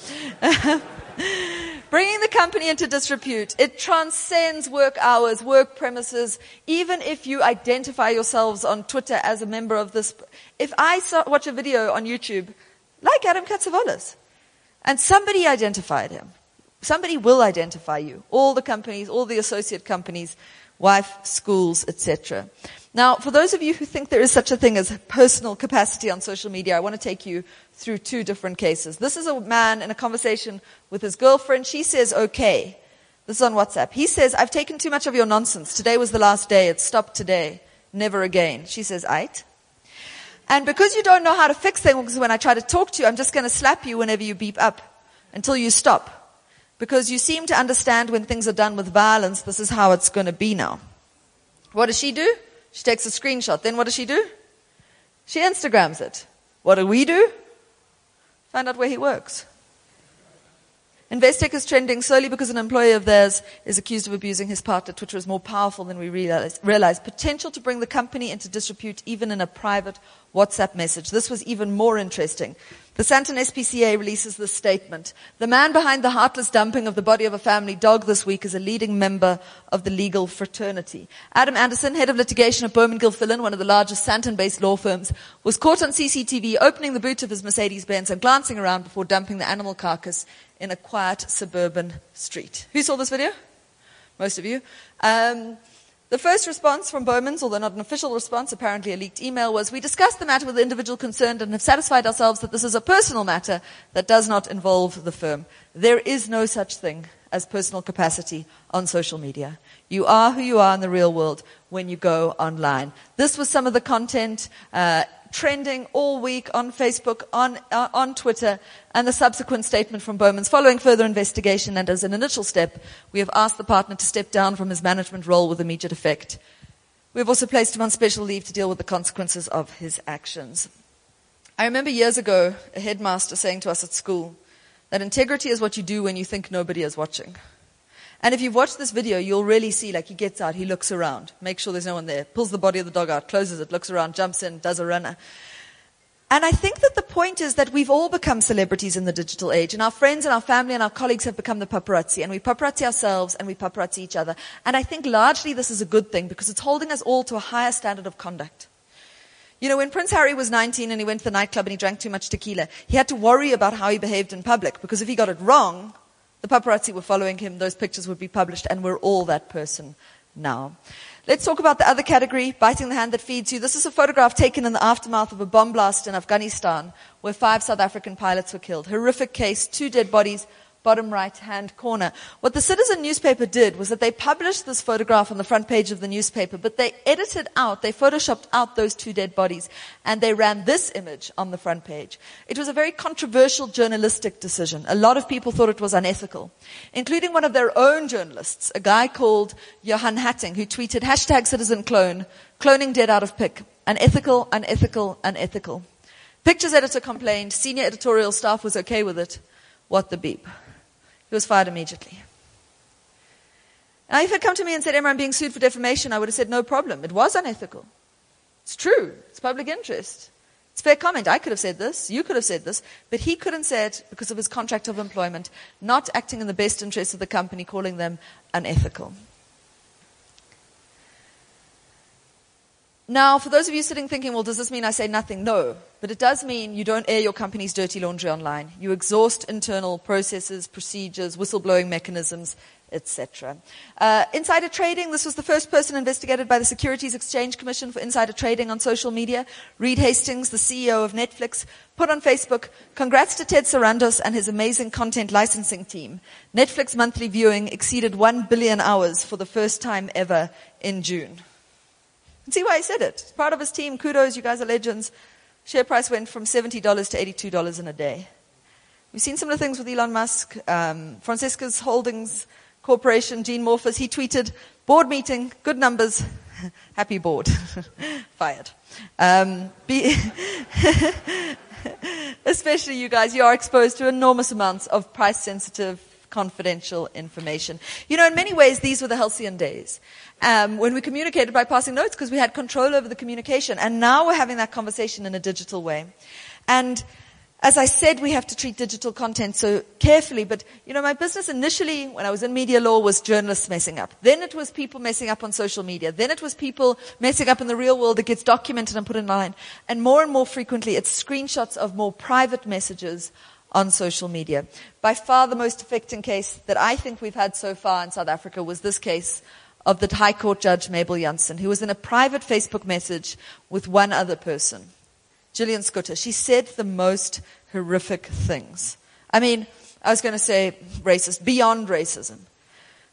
S2: Bringing the company into disrepute. It transcends work hours, work premises. Even if you identify yourselves on Twitter as a member of this. If I watch a video on YouTube, like Adam Katsavolis, and somebody identified him, somebody will identify you. All the companies, all the associate companies, wife, schools, etc. Now, for those of you who think there is such a thing as personal capacity on social media, I want to take you through 2 different cases. This is a man in a conversation with his girlfriend. She says okay, This is on WhatsApp. He says, I've taken too much of your nonsense. Today was the last day. It stopped today. Never again. She says, aight. And because you don't know how to fix things, when I try to talk to you, I'm just going to slap you whenever you beep up until you stop. Because you seem to understand when things are done with violence, this is how it's going to be now. What does she do? She takes a screenshot. Then what does she do? She Instagrams it. What do we do? Find out where he works. Investec is trending solely because an employee of theirs is accused of abusing his partner. Twitter is more powerful than we realize. Potential to bring the company into disrepute even in a private WhatsApp message. This was even more interesting. The Santon SPCA releases this statement. The man behind the heartless dumping of the body of a family dog this week is a leading member of the legal fraternity. Adam Anderson, head of litigation at Bowman Gilfillan, one of the largest Santon-based law firms, was caught on CCTV opening the boot of his Mercedes-Benz and glancing around before dumping the animal carcass in a quiet suburban street. Who saw this video? Most of you. The first response from Bowman's, although not an official response, apparently a leaked email, was, we discussed the matter with the individual concerned and have satisfied ourselves that this is a personal matter that does not involve the firm. There is no such thing as personal capacity on social media. You are who you are in the real world when you go online. This was some of the content trending all week on Facebook, on Twitter, and the subsequent statement from Bowman's. Following further investigation and as an initial step, we have asked the partner to step down from his management role with immediate effect. We have also placed him on special leave to deal with the consequences of his actions. I remember years ago a headmaster saying to us at school that integrity is what you do when you think nobody is watching. And if you've watched this video, you'll really see, like, he gets out, he looks around, makes sure there's no one there, pulls the body of the dog out, closes it, looks around, jumps in, does a runner. And I think that the point is that we've all become celebrities in the digital age, and our friends and our family and our colleagues have become the paparazzi, and we paparazzi ourselves and we paparazzi each other. And I think largely this is a good thing because it's holding us all to a higher standard of conduct. You know, when Prince Harry was 19 and he went to the nightclub and he drank too much tequila, he had to worry about how he behaved in public because if he got it wrong, the paparazzi were following him, those pictures would be published, and we're all that person now. Let's talk about the other category, biting the hand that feeds you. This is a photograph taken in the aftermath of a bomb blast in Afghanistan, where 5 South African pilots were killed. Horrific case, 2 dead bodies, bottom right-hand corner. What the Citizen newspaper did was that they published this photograph on the front page of the newspaper, but they edited out, they photoshopped out those 2 dead bodies, and they ran this image on the front page. It was a very controversial journalistic decision. A lot of people thought it was unethical, including one of their own journalists, a guy called Johan Hatting, who tweeted, #CitizenClone, cloning dead out of pic. Unethical, unethical, unethical. Pictures editor complained, senior editorial staff was okay with it. What the beep? He was fired immediately. Now, if he had come to me and said, Emma, I'm being sued for defamation, I would have said, no problem. It was unethical. It's true. It's public interest. It's fair comment. I could have said this. You could have said this. But he couldn't say it because of his contract of employment, not acting in the best interest of the company, calling them unethical. Now, for those of you sitting thinking, well, does this mean I say nothing? No. But it does mean you don't air your company's dirty laundry online. You exhaust internal processes, procedures, whistleblowing mechanisms, etc. Insider trading, this was the first person investigated by the Securities Exchange Commission for insider trading on social media. Reed Hastings, the CEO of Netflix, put on Facebook, congrats to Ted Sarandos and his amazing content licensing team. Netflix monthly viewing exceeded 1 billion hours for the first time ever in June. See why he said it. It's part of his team. Kudos, you guys are legends. Share price went from $70 to $82 in a day. We've seen similar things with Elon Musk. Francisca's Holdings Corporation, Gene Morphus, he tweeted, board meeting, good numbers, happy board. Fired. Especially you guys, you are exposed to enormous amounts of price-sensitive, confidential information. You know, in many ways, these were the halcyon days. When we communicated by passing notes because we had control over the communication. And now we're having that conversation in a digital way. And as I said, we have to treat digital content so carefully. But, you know, my business initially, when I was in media law, was journalists messing up. Then it was people messing up on social media. Then it was people messing up in the real world that gets documented and put online. And more frequently, it's screenshots of more private messages on social media. By far the most affecting case that I think we've had so far in South Africa was this case of the High Court Judge Mabel Jansen, who was in a private Facebook message with one other person, Gillian Scooter. She said the most horrific things. I mean, I was going to say racist, beyond racism.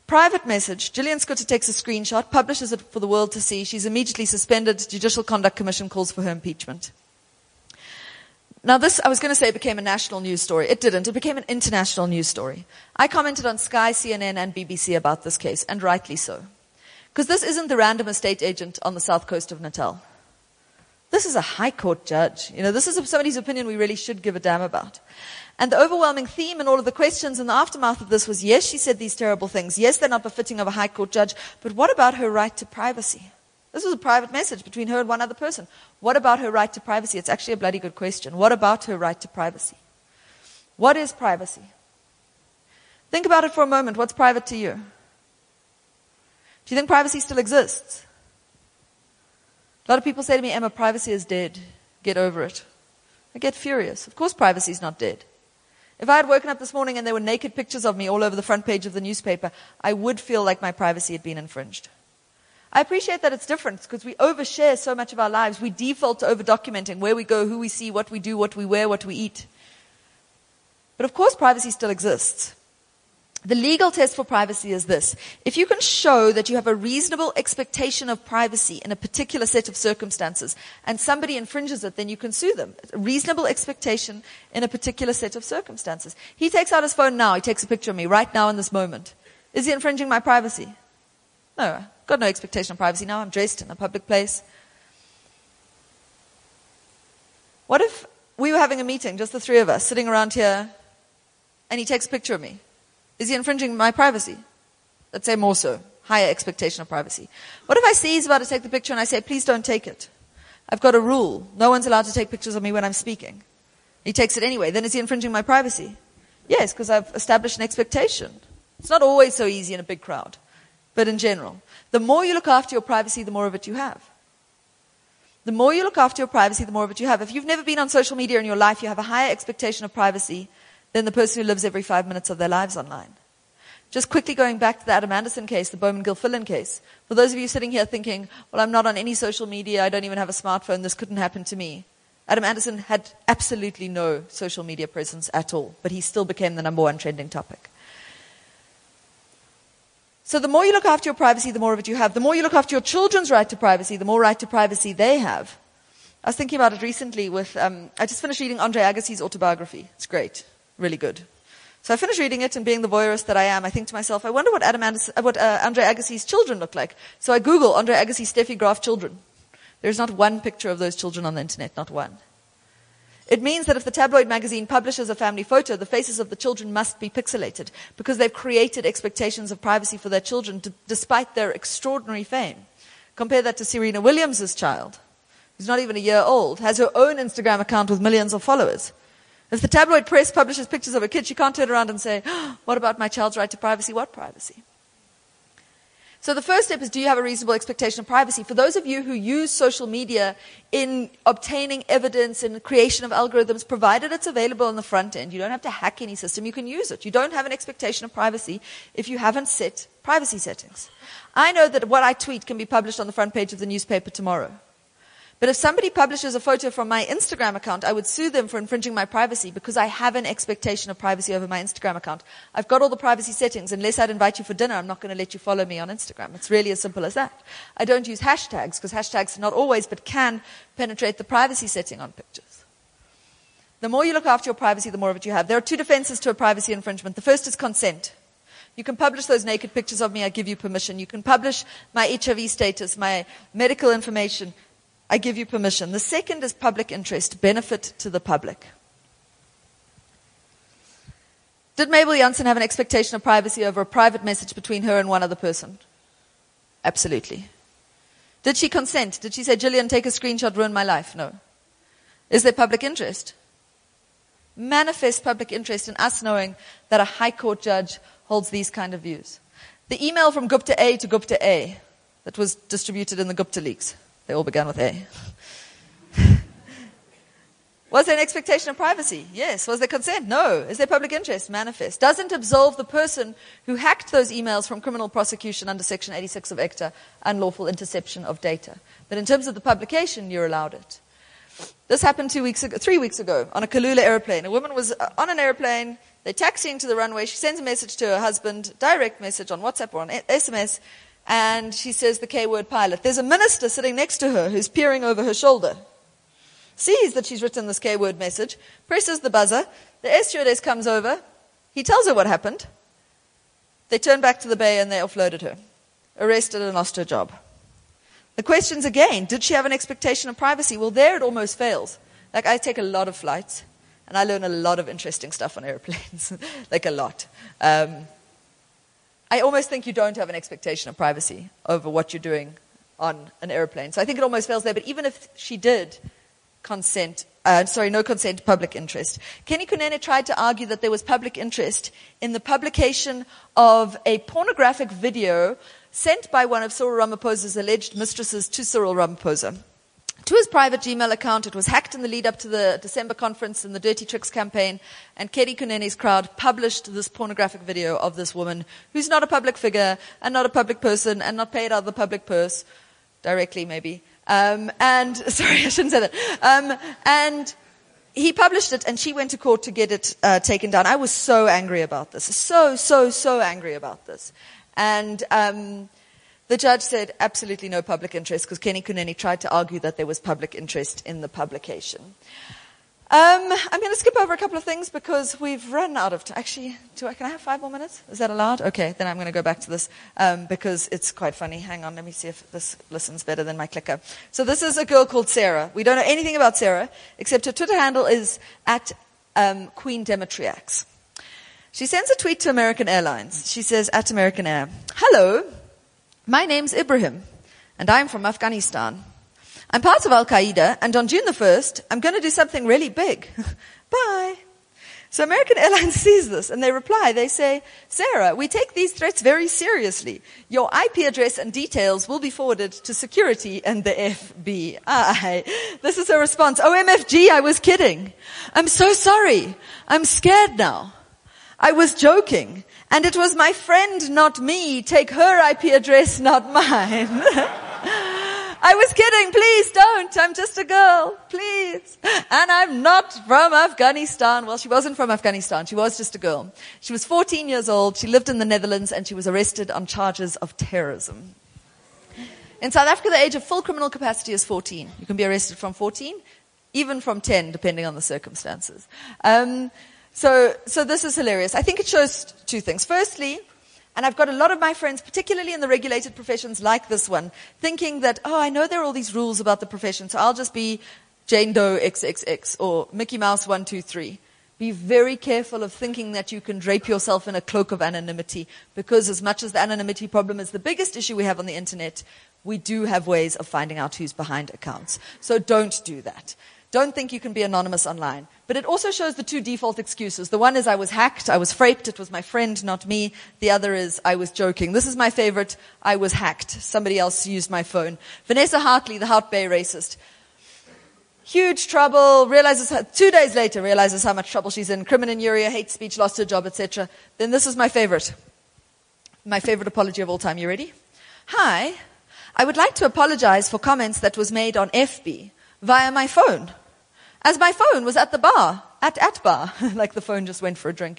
S2: Private message. Gillian Scooter takes a screenshot, publishes it for the world to see. She's immediately suspended. Judicial Conduct Commission calls for her impeachment. Now this, I was going to say, became a national news story. It didn't. It became an international news story. I commented on Sky, CNN, and BBC about this case, and rightly so. Because this isn't the random estate agent on the south coast of Natal. This is a high court judge. This is somebody's opinion we really should give a damn about. And the overwhelming theme in all of the questions in the aftermath of this was, yes, she said these terrible things. Yes, they're not befitting of a high court judge. But what about her right to privacy? This was a private message between her and one other person. What about her right to privacy? It's actually a bloody good question. What about her right to privacy? What is privacy? Think about it for a moment. What's private to you? Do you think privacy still exists? A lot of people say to me, Emma, privacy is dead. Get over it. I get furious. Of course privacy is not dead. If I had woken up this morning and there were naked pictures of me all over the front page of the newspaper, I would feel like my privacy had been infringed. I appreciate that it's different because we overshare so much of our lives. We default to over-documenting where we go, who we see, what we do, what we wear, what we eat. But of course privacy still exists. The legal test for privacy is this. If you can show that you have a reasonable expectation of privacy in a particular set of circumstances and somebody infringes it, then you can sue them. A reasonable expectation in a particular set of circumstances. He takes out his phone now. He takes a picture of me right now in this moment. Is he infringing my privacy? No, I've got no expectation of privacy now. I'm dressed in a public place. What if we were having a meeting, just the three of us, sitting around here, and he takes a picture of me? Is he infringing my privacy? Let's say more so. Higher expectation of privacy. What if I see he's about to take the picture and I say, please don't take it? I've got a rule. No one's allowed to take pictures of me when I'm speaking. He takes it anyway. Then is he infringing my privacy? Yes, because I've established an expectation. It's not always so easy in a big crowd. But in general, the more you look after your privacy, the more of it you have. The more you look after your privacy, the more of it you have. If you've never been on social media in your life, you have a higher expectation of privacy than the person who lives every 5 minutes of their lives online. Just quickly going back to the Adam Anderson case, the Bowman Gilfillan case. For those of you sitting here thinking, well, I'm not on any social media, I don't even have a smartphone, this couldn't happen to me. Adam Anderson had absolutely no social media presence at all, but he still became the number one trending topic. So the more you look after your privacy, the more of it you have. The more you look after your children's right to privacy, the more right to privacy they have. I was thinking about it recently with, I just finished reading Andre Agassi's autobiography. It's great. Really good. So I finished reading it, and being the voyeurist that I am, I think to myself, I wonder what Andre Agassi's children look like. So I Google Andre Agassi, Steffi Graf children. There's not one picture of those children on the internet, not one. It means that if the tabloid magazine publishes a family photo, the faces of the children must be pixelated because they've created expectations of privacy for their children despite their extraordinary fame. Compare that to Serena Williams' child, who's not even a year old, has her own Instagram account with millions of followers. If the tabloid press publishes pictures of a kid, she can't turn around and say, what about my child's right to privacy? What privacy? So the first step is, do you have a reasonable expectation of privacy? For those of you who use social media in obtaining evidence and creation of algorithms, provided it's available on the front end, you don't have to hack any system, you can use it. You don't have an expectation of privacy if you haven't set privacy settings. I know that what I tweet can be published on the front page of the newspaper tomorrow. But if somebody publishes a photo from my Instagram account, I would sue them for infringing my privacy because I have an expectation of privacy over my Instagram account. I've got all the privacy settings. Unless I'd invite you for dinner, I'm not going to let you follow me on Instagram. It's really as simple as that. I don't use hashtags because hashtags not always but can penetrate the privacy setting on pictures. The more you look after your privacy, the more of it you have. There are two defenses to a privacy infringement. The first is consent. You can publish those naked pictures of me. I give you permission. You can publish my HIV status, my medical information. I give you permission. The second is public interest, benefit to the public. Did Mabel Jansen have an expectation of privacy over a private message between her and one other person? Absolutely. Did she consent? Did she say, Gillian, take a screenshot, ruin my life? No. Is there public interest? Manifest public interest in us knowing that a high court judge holds these kind of views. The email from Gupta A to Gupta A that was distributed in the Gupta leaks. They all began with A. Was there an expectation of privacy? Yes. Was there consent? No. Is there public interest? Manifest. Doesn't absolve the person who hacked those emails from criminal prosecution under Section 86 of ECTA, unlawful interception of data. But in terms of the publication, you're allowed it. This happened 3 weeks ago, on a Kalula airplane. A woman was on an airplane They taxi into the runway. She sends a message to her husband, direct message on WhatsApp or on SMS, and she says the K-word pilot. There's a minister sitting next to her who's peering over her shoulder. Sees that she's written this K-word message, presses the buzzer. The air stewardess comes over. He tells her what happened. They turn back to the bay and they offloaded her. Arrested and lost her job. The question's again, did she have an expectation of privacy? Well, there it almost fails. Like, I take a lot of flights, and I learn a lot of interesting stuff on airplanes. Like, a lot. I almost think you don't have an expectation of privacy over what you're doing on an airplane. So I think it almost fails there. But even if she did no consent, public interest. Kenny Kunene tried to argue that there was public interest in the publication of a pornographic video sent by one of Cyril Ramaphosa's alleged mistresses to Cyril Ramaphosa. To his private Gmail account, it was hacked in the lead up to the December conference and the Dirty Tricks campaign, and Kenny Kunene's crowd published this pornographic video of this woman who's not a public figure and not a public person and not paid out of the public purse, directly maybe. Sorry, I shouldn't say that. And he published it, and she went to court to get it taken down. I was so angry about this. So angry about this. And the judge said absolutely no public interest because Kenny Kunene tried to argue that there was public interest in the publication. I'm going to skip over a couple of things because we've run out of time. Actually, can I have 5 more minutes? Is that allowed? Okay, then I'm going to go back to this because it's quite funny. Hang on, let me see if this listens better than my clicker. So this is a girl called Sarah. We don't know anything about Sarah, except her Twitter handle is at Queen Demetriax. She sends a tweet to American Airlines. She says, at American Air, "Hello, my name's Ibrahim, and I'm from Afghanistan. I'm part of Al-Qaeda, and on June the 1st, I'm going to do something really big. Bye." So American Airlines sees this, and they reply. They say, "Sarah, we take these threats very seriously. Your IP address and details will be forwarded to security and the FBI." This is her response. "OMFG, I was kidding. I'm so sorry. I'm scared now. I was joking. And it was my friend, not me. Take her IP address, not mine." "I was kidding. Please don't. I'm just a girl. Please. And I'm not from Afghanistan." Well, she wasn't from Afghanistan. She was just a girl. She was 14 years old. She lived in the Netherlands, and she was arrested on charges of terrorism. In South Africa, the age of full criminal capacity is 14. You can be arrested from 14, even from 10, depending on the circumstances. So this is hilarious. I think it shows two things. Firstly, and I've got a lot of my friends, particularly in the regulated professions like this one, thinking that, I know there are all these rules about the profession, so I'll just be Jane Doe XXX or Mickey Mouse 123. Be very careful of thinking that you can drape yourself in a cloak of anonymity, because as much as the anonymity problem is the biggest issue we have on the internet, we do have ways of finding out who's behind accounts. So don't do that. Don't think you can be anonymous online. But it also shows the two default excuses. The one is I was hacked, I was fraped, it was my friend, not me. The other is I was joking. This is my favorite, I was hacked. Somebody else used my phone. Vanessa Hartley, the Hout Bay racist. Huge trouble, 2 days later realizes how much trouble she's in. Criminuria, hate speech, lost her job, etc. Then this is my favorite apology of all time. You ready? "Hi, I would like to apologize for comments that was made on FB via my phone, as my phone was at the bar, at bar," like the phone just went for a drink.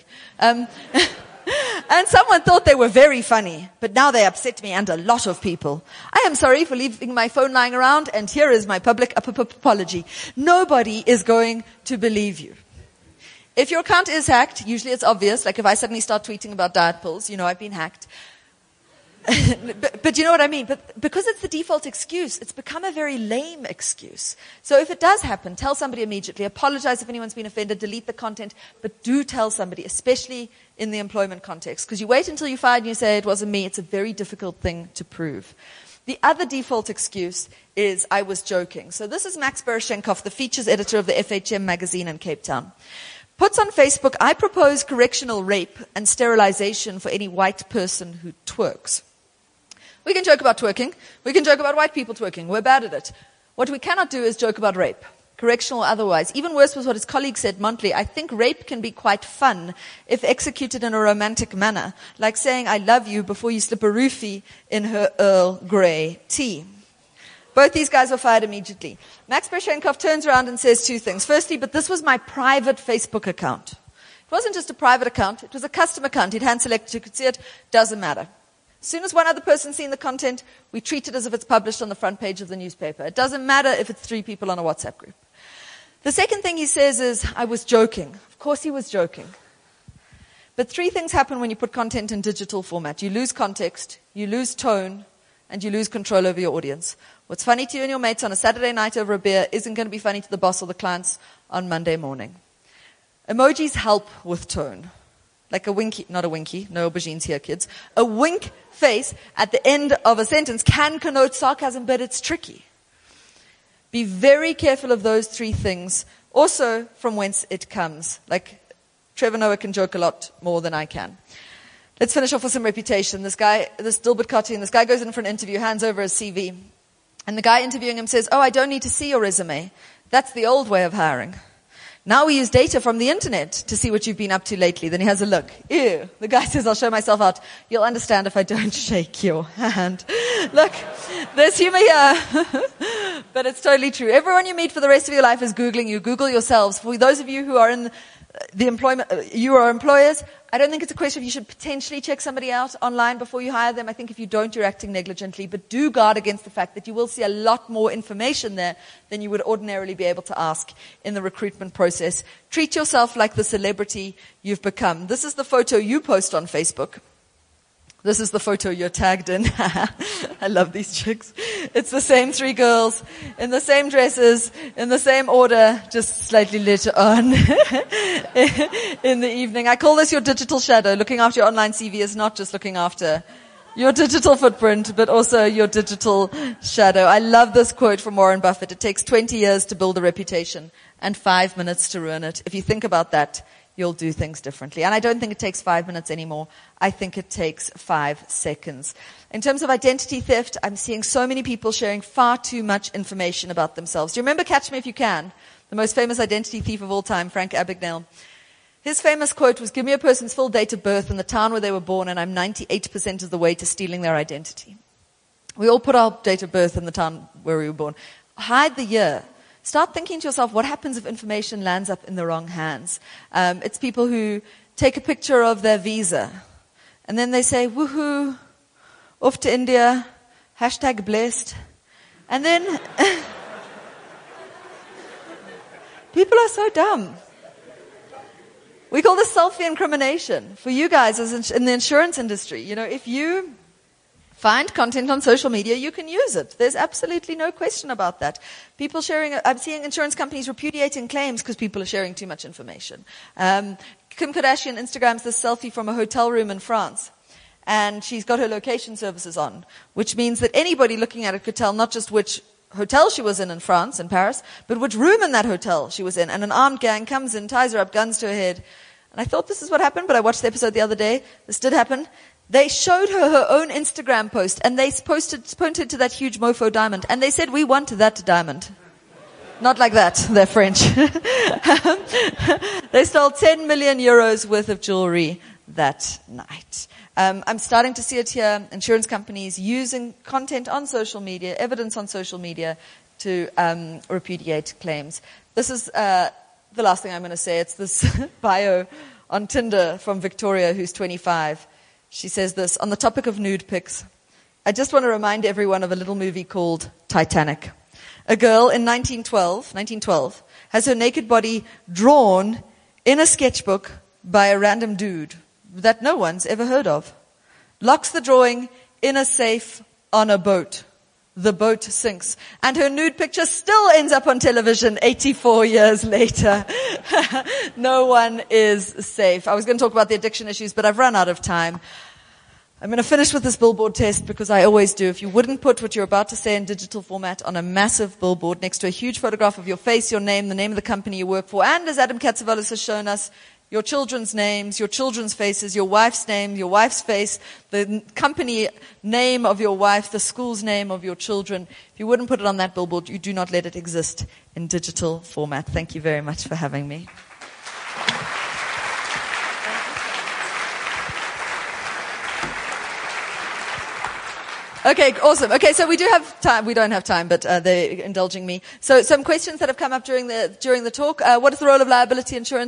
S2: "And someone thought they were very funny, but now they upset me and a lot of people. I am sorry for leaving my phone lying around, and here is my public apology." Nobody is going to believe you. If your account is hacked, usually it's obvious, like if I suddenly start tweeting about diet pills, I've been hacked. But you know what I mean? But because it's the default excuse, it's become a very lame excuse. So if it does happen, tell somebody immediately. Apologize if anyone's been offended. Delete the content. But do tell somebody, especially in the employment context. Because you wait until you're fired and you say, "It wasn't me." It's a very difficult thing to prove. The other default excuse is, "I was joking." So this is Max Bereshenkov, the features editor of the FHM magazine in Cape Town. Puts on Facebook, "I propose correctional rape and sterilization for any white person who twerks." We can joke about twerking. We can joke about white people twerking. We're bad at it. What we cannot do is joke about rape, correctional or otherwise. Even worse was what his colleague said, Montley. "I think rape can be quite fun if executed in a romantic manner, like saying 'I love you' before you slip a roofie in her Earl Grey tea." Both these guys were fired immediately. Max Bereshenkov turns around and says two things. Firstly, "But this was my private Facebook account. It wasn't just a private account. It was a custom account. He'd hand-selected. You could see it. Doesn't matter. As soon as one other person's seen the content, we treat it as if it's published on the front page of the newspaper. It doesn't matter if it's 3 people on a WhatsApp group. The second thing he says is, I was joking. Of course he was joking. But 3 things happen when you put content in digital format. You lose context, you lose tone, and you lose control over your audience. What's funny to you and your mates on a Saturday night over a beer isn't going to be funny to the boss or the clients on Monday morning. Emojis help with tone. Like a winky, not a winky, no aubergines here, kids. A wink face at the end of a sentence can connote sarcasm, but it's tricky. Be very careful of those 3 things. Also, from whence it comes. Like, Trevor Noah can joke a lot more than I can. Let's finish off with some reputation. This Dilbert cartoon, this guy goes in for an interview, hands over his CV. And the guy interviewing him says, I don't need to see your resume. That's the old way of hiring. Now we use data from the internet to see what you've been up to lately. Then he has a look. Ew. The guy says, I'll show myself out. You'll understand if I don't shake your hand. Look, there's humor here. But it's totally true. Everyone you meet for the rest of your life is Googling you. Google yourselves. For those of you who are in the employment, you are employers, I don't think it's a question of you should potentially check somebody out online before you hire them. I think if you don't, you're acting negligently. But do guard against the fact that you will see a lot more information there than you would ordinarily be able to ask in the recruitment process. Treat yourself like the celebrity you've become. This is the photo you post on Facebook. This is the photo you're tagged in. I love these chicks. It's the same 3 girls in the same dresses, in the same order, just slightly later on in the evening. I call this your digital shadow. Looking after your online CV is not just looking after your digital footprint, but also your digital shadow. I love this quote from Warren Buffett. It takes 20 years to build a reputation and 5 minutes to ruin it. If you think about that, you'll do things differently. And I don't think it takes 5 minutes anymore. I think it takes 5 seconds. In terms of identity theft, I'm seeing so many people sharing far too much information about themselves. Do you remember Catch Me If You Can? The most famous identity thief of all time, Frank Abagnale. His famous quote was, give me a person's full date of birth and the town where they were born, and I'm 98% of the way to stealing their identity. We all put our date of birth in the town where we were born. Hide the year. Start thinking to yourself, what happens if information lands up in the wrong hands? It's people who take a picture of their visa, and then they say, woohoo, off to India, hashtag blessed. And then, people are so dumb. We call this self-incrimination. For you guys as in the insurance industry, if you find content on social media, you can use it. There's absolutely no question about that. People sharing, I'm seeing insurance companies repudiating claims because people are sharing too much information. Kim Kardashian Instagrams this selfie from a hotel room in France. And she's got her location services on, which means that anybody looking at it could tell not just which hotel she was in France, in Paris, but which room in that hotel she was in. And an armed gang comes in, ties her up, guns to her head. And I thought this is what happened, but I watched the episode the other day. This did happen. They showed her own Instagram post, and they pointed to that huge mofo diamond, and they said, we want that diamond. Not like that, they're French. They stole 10 million euros worth of jewelry that night. I'm starting to see it here, insurance companies using content on social media, evidence on social media to repudiate claims. This is the last thing I'm going to say. It's this bio on Tinder from Victoria, who's 25. She says this, on the topic of nude pics, I just want to remind everyone of a little movie called Titanic. A girl in 1912, has her naked body drawn in a sketchbook by a random dude that no one's ever heard of. Locks the drawing in a safe on a boat. The boat sinks. And her nude picture still ends up on television 84 years later. No one is safe. I was going to talk about the addiction issues, but I've run out of time. I'm going to finish with this billboard test because I always do. If you wouldn't put what you're about to say in digital format on a massive billboard next to a huge photograph of your face, your name, the name of the company you work for, and as Adam Katsovalis has shown us, your children's names, your children's faces, your wife's name, your wife's face, the company name of your wife, the school's name of your children. If you wouldn't put it on that billboard, you do not let it exist in digital format. Thank you very much for having me. Okay, awesome. Okay, so we do have time. We don't have time, but they're indulging me. So some questions that have come up during the talk. What is the role of liability insurance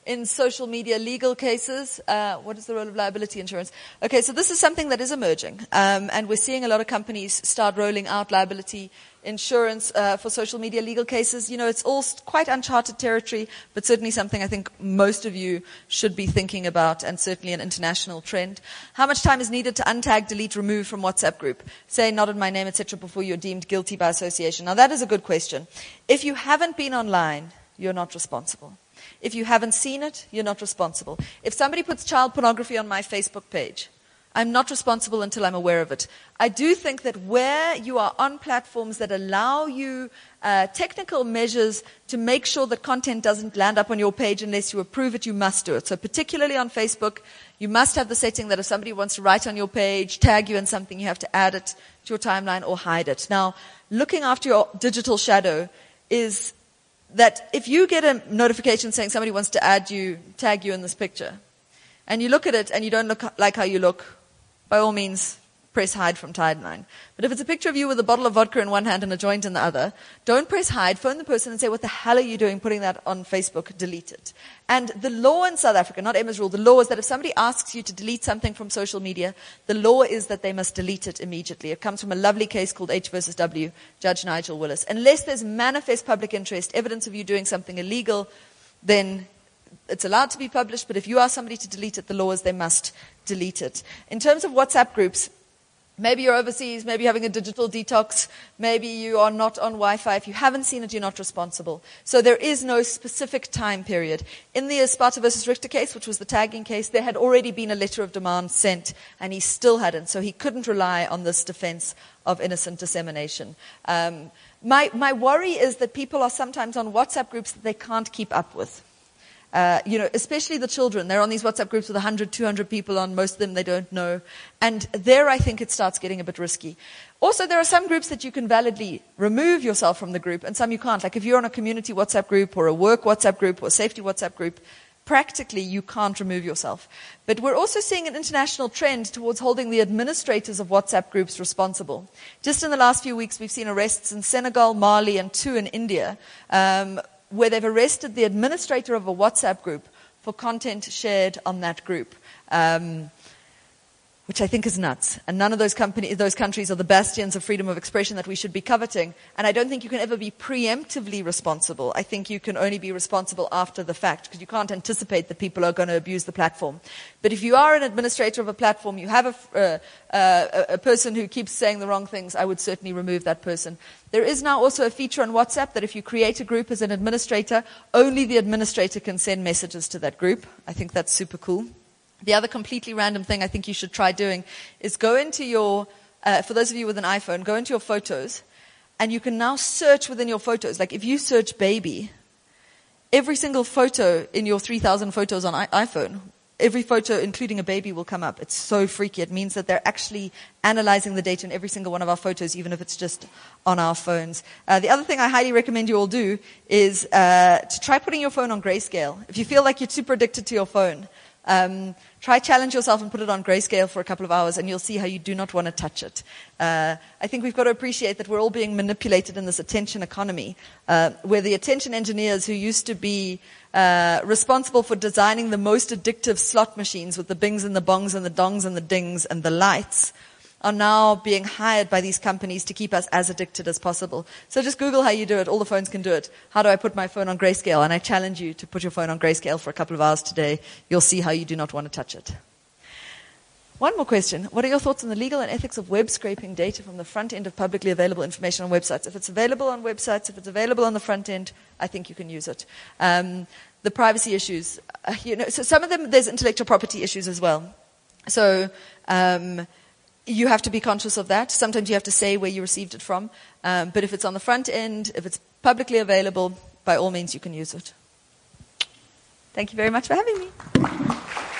S2: in social media legal cases. What is the role of liability insurance? Okay, so this is something that is emerging, and we're seeing a lot of companies start rolling out liability insurance for social media legal cases. You know, it's all quite uncharted territory, but certainly something I think most of you should be thinking about, and certainly an international trend. How much time is needed to untag, delete, remove from WhatsApp group? Say not in my name, etc., before you're deemed guilty by association. Now that is a good question. If you haven't been online, you're not responsible. If you haven't seen it, you're not responsible. If somebody puts child pornography on my Facebook page, I'm not responsible until I'm aware of it. I do think that where you are on platforms that allow you technical measures to make sure that content doesn't land up on your page unless you approve it, you must do it. So particularly on Facebook, you must have the setting that if somebody wants to write on your page, tag you in something, you have to add it to your timeline or hide it. Now, looking after your digital shadow is that if you get a notification saying somebody wants to add you, tag you in this picture, and you look at it and you don't look like how you look, by all means, press hide from timeline. But if it's a picture of you with a bottle of vodka in one hand and a joint in the other, don't press hide, phone the person and say, what the hell are you doing putting that on Facebook, delete it. And the law in South Africa, not Emma's rule, the law is that if somebody asks you to delete something from social media, the law is that they must delete it immediately. It comes from a lovely case called H versus W, Judge Nigel Willis. Unless there's manifest public interest, evidence of you doing something illegal, then it's allowed to be published, but if you ask somebody to delete it, the law is they must delete it. In terms of WhatsApp groups, maybe you're overseas, maybe you're having a digital detox, maybe you are not on Wi-Fi. If you haven't seen it, you're not responsible. So there is no specific time period. In the Sparta versus Richter case, which was the tagging case, there had already been a letter of demand sent, and he still hadn't, so he couldn't rely on this defense of innocent dissemination. My worry is that people are sometimes on WhatsApp groups that they can't keep up with. Especially the children. They're on these WhatsApp groups with 100, 200 people on, most of them they don't know. And there I think it starts getting a bit risky. Also, there are some groups that you can validly remove yourself from the group, and some you can't. Like if you're on a community WhatsApp group, or a work WhatsApp group, or a safety WhatsApp group, practically you can't remove yourself. But we're also seeing an international trend towards holding the administrators of WhatsApp groups responsible. Just in the last few weeks, we've seen arrests in Senegal, Mali, and 2 in India, where they've arrested the administrator of a WhatsApp group for content shared on that group, which I think is nuts. And none of those countries are the bastions of freedom of expression that we should be coveting. And I don't think you can ever be preemptively responsible. I think you can only be responsible after the fact, because you can't anticipate that people are going to abuse the platform. But if you are an administrator of a platform, you have a person who keeps saying the wrong things, I would certainly remove that person. There is now also a feature on WhatsApp that if you create a group as an administrator, only the administrator can send messages to that group. I think that's super cool. The other completely random thing I think you should try doing is go into your, for those of you with an iPhone, go into your photos, and you can now search within your photos. Like if you search baby, every single photo in your 3,000 photos on iPhone, every photo, including a baby, will come up. It's so freaky. It means that they're actually analyzing the data in every single one of our photos, even if it's just on our phones. The other thing I highly recommend you all do is to try putting your phone on grayscale. If you feel like you're super addicted to your phone, try challenge yourself and put it on grayscale for a couple of hours, and you'll see how you do not want to touch it. I think we've got to appreciate that we're all being manipulated in this attention economy, where the attention engineers who used to be responsible for designing the most addictive slot machines with the bings and the bongs and the dongs and the dings and the lights are now being hired by these companies to keep us as addicted as possible. So just Google how you do it. All the phones can do it. How do I put my phone on grayscale? And I challenge you to put your phone on grayscale for a couple of hours today. You'll see how you do not want to touch it. One more question. What are your thoughts on the legal and ethics of web scraping data from the front end of publicly available information on websites? If it's available on websites, if it's available on the front end, I think you can use it. The privacy issues, so some of them, there's intellectual property issues as well. So, you have to be conscious of that. Sometimes you have to say where you received it from. But if it's on the front end, if it's publicly available, by all means you can use it. Thank you very much for having me.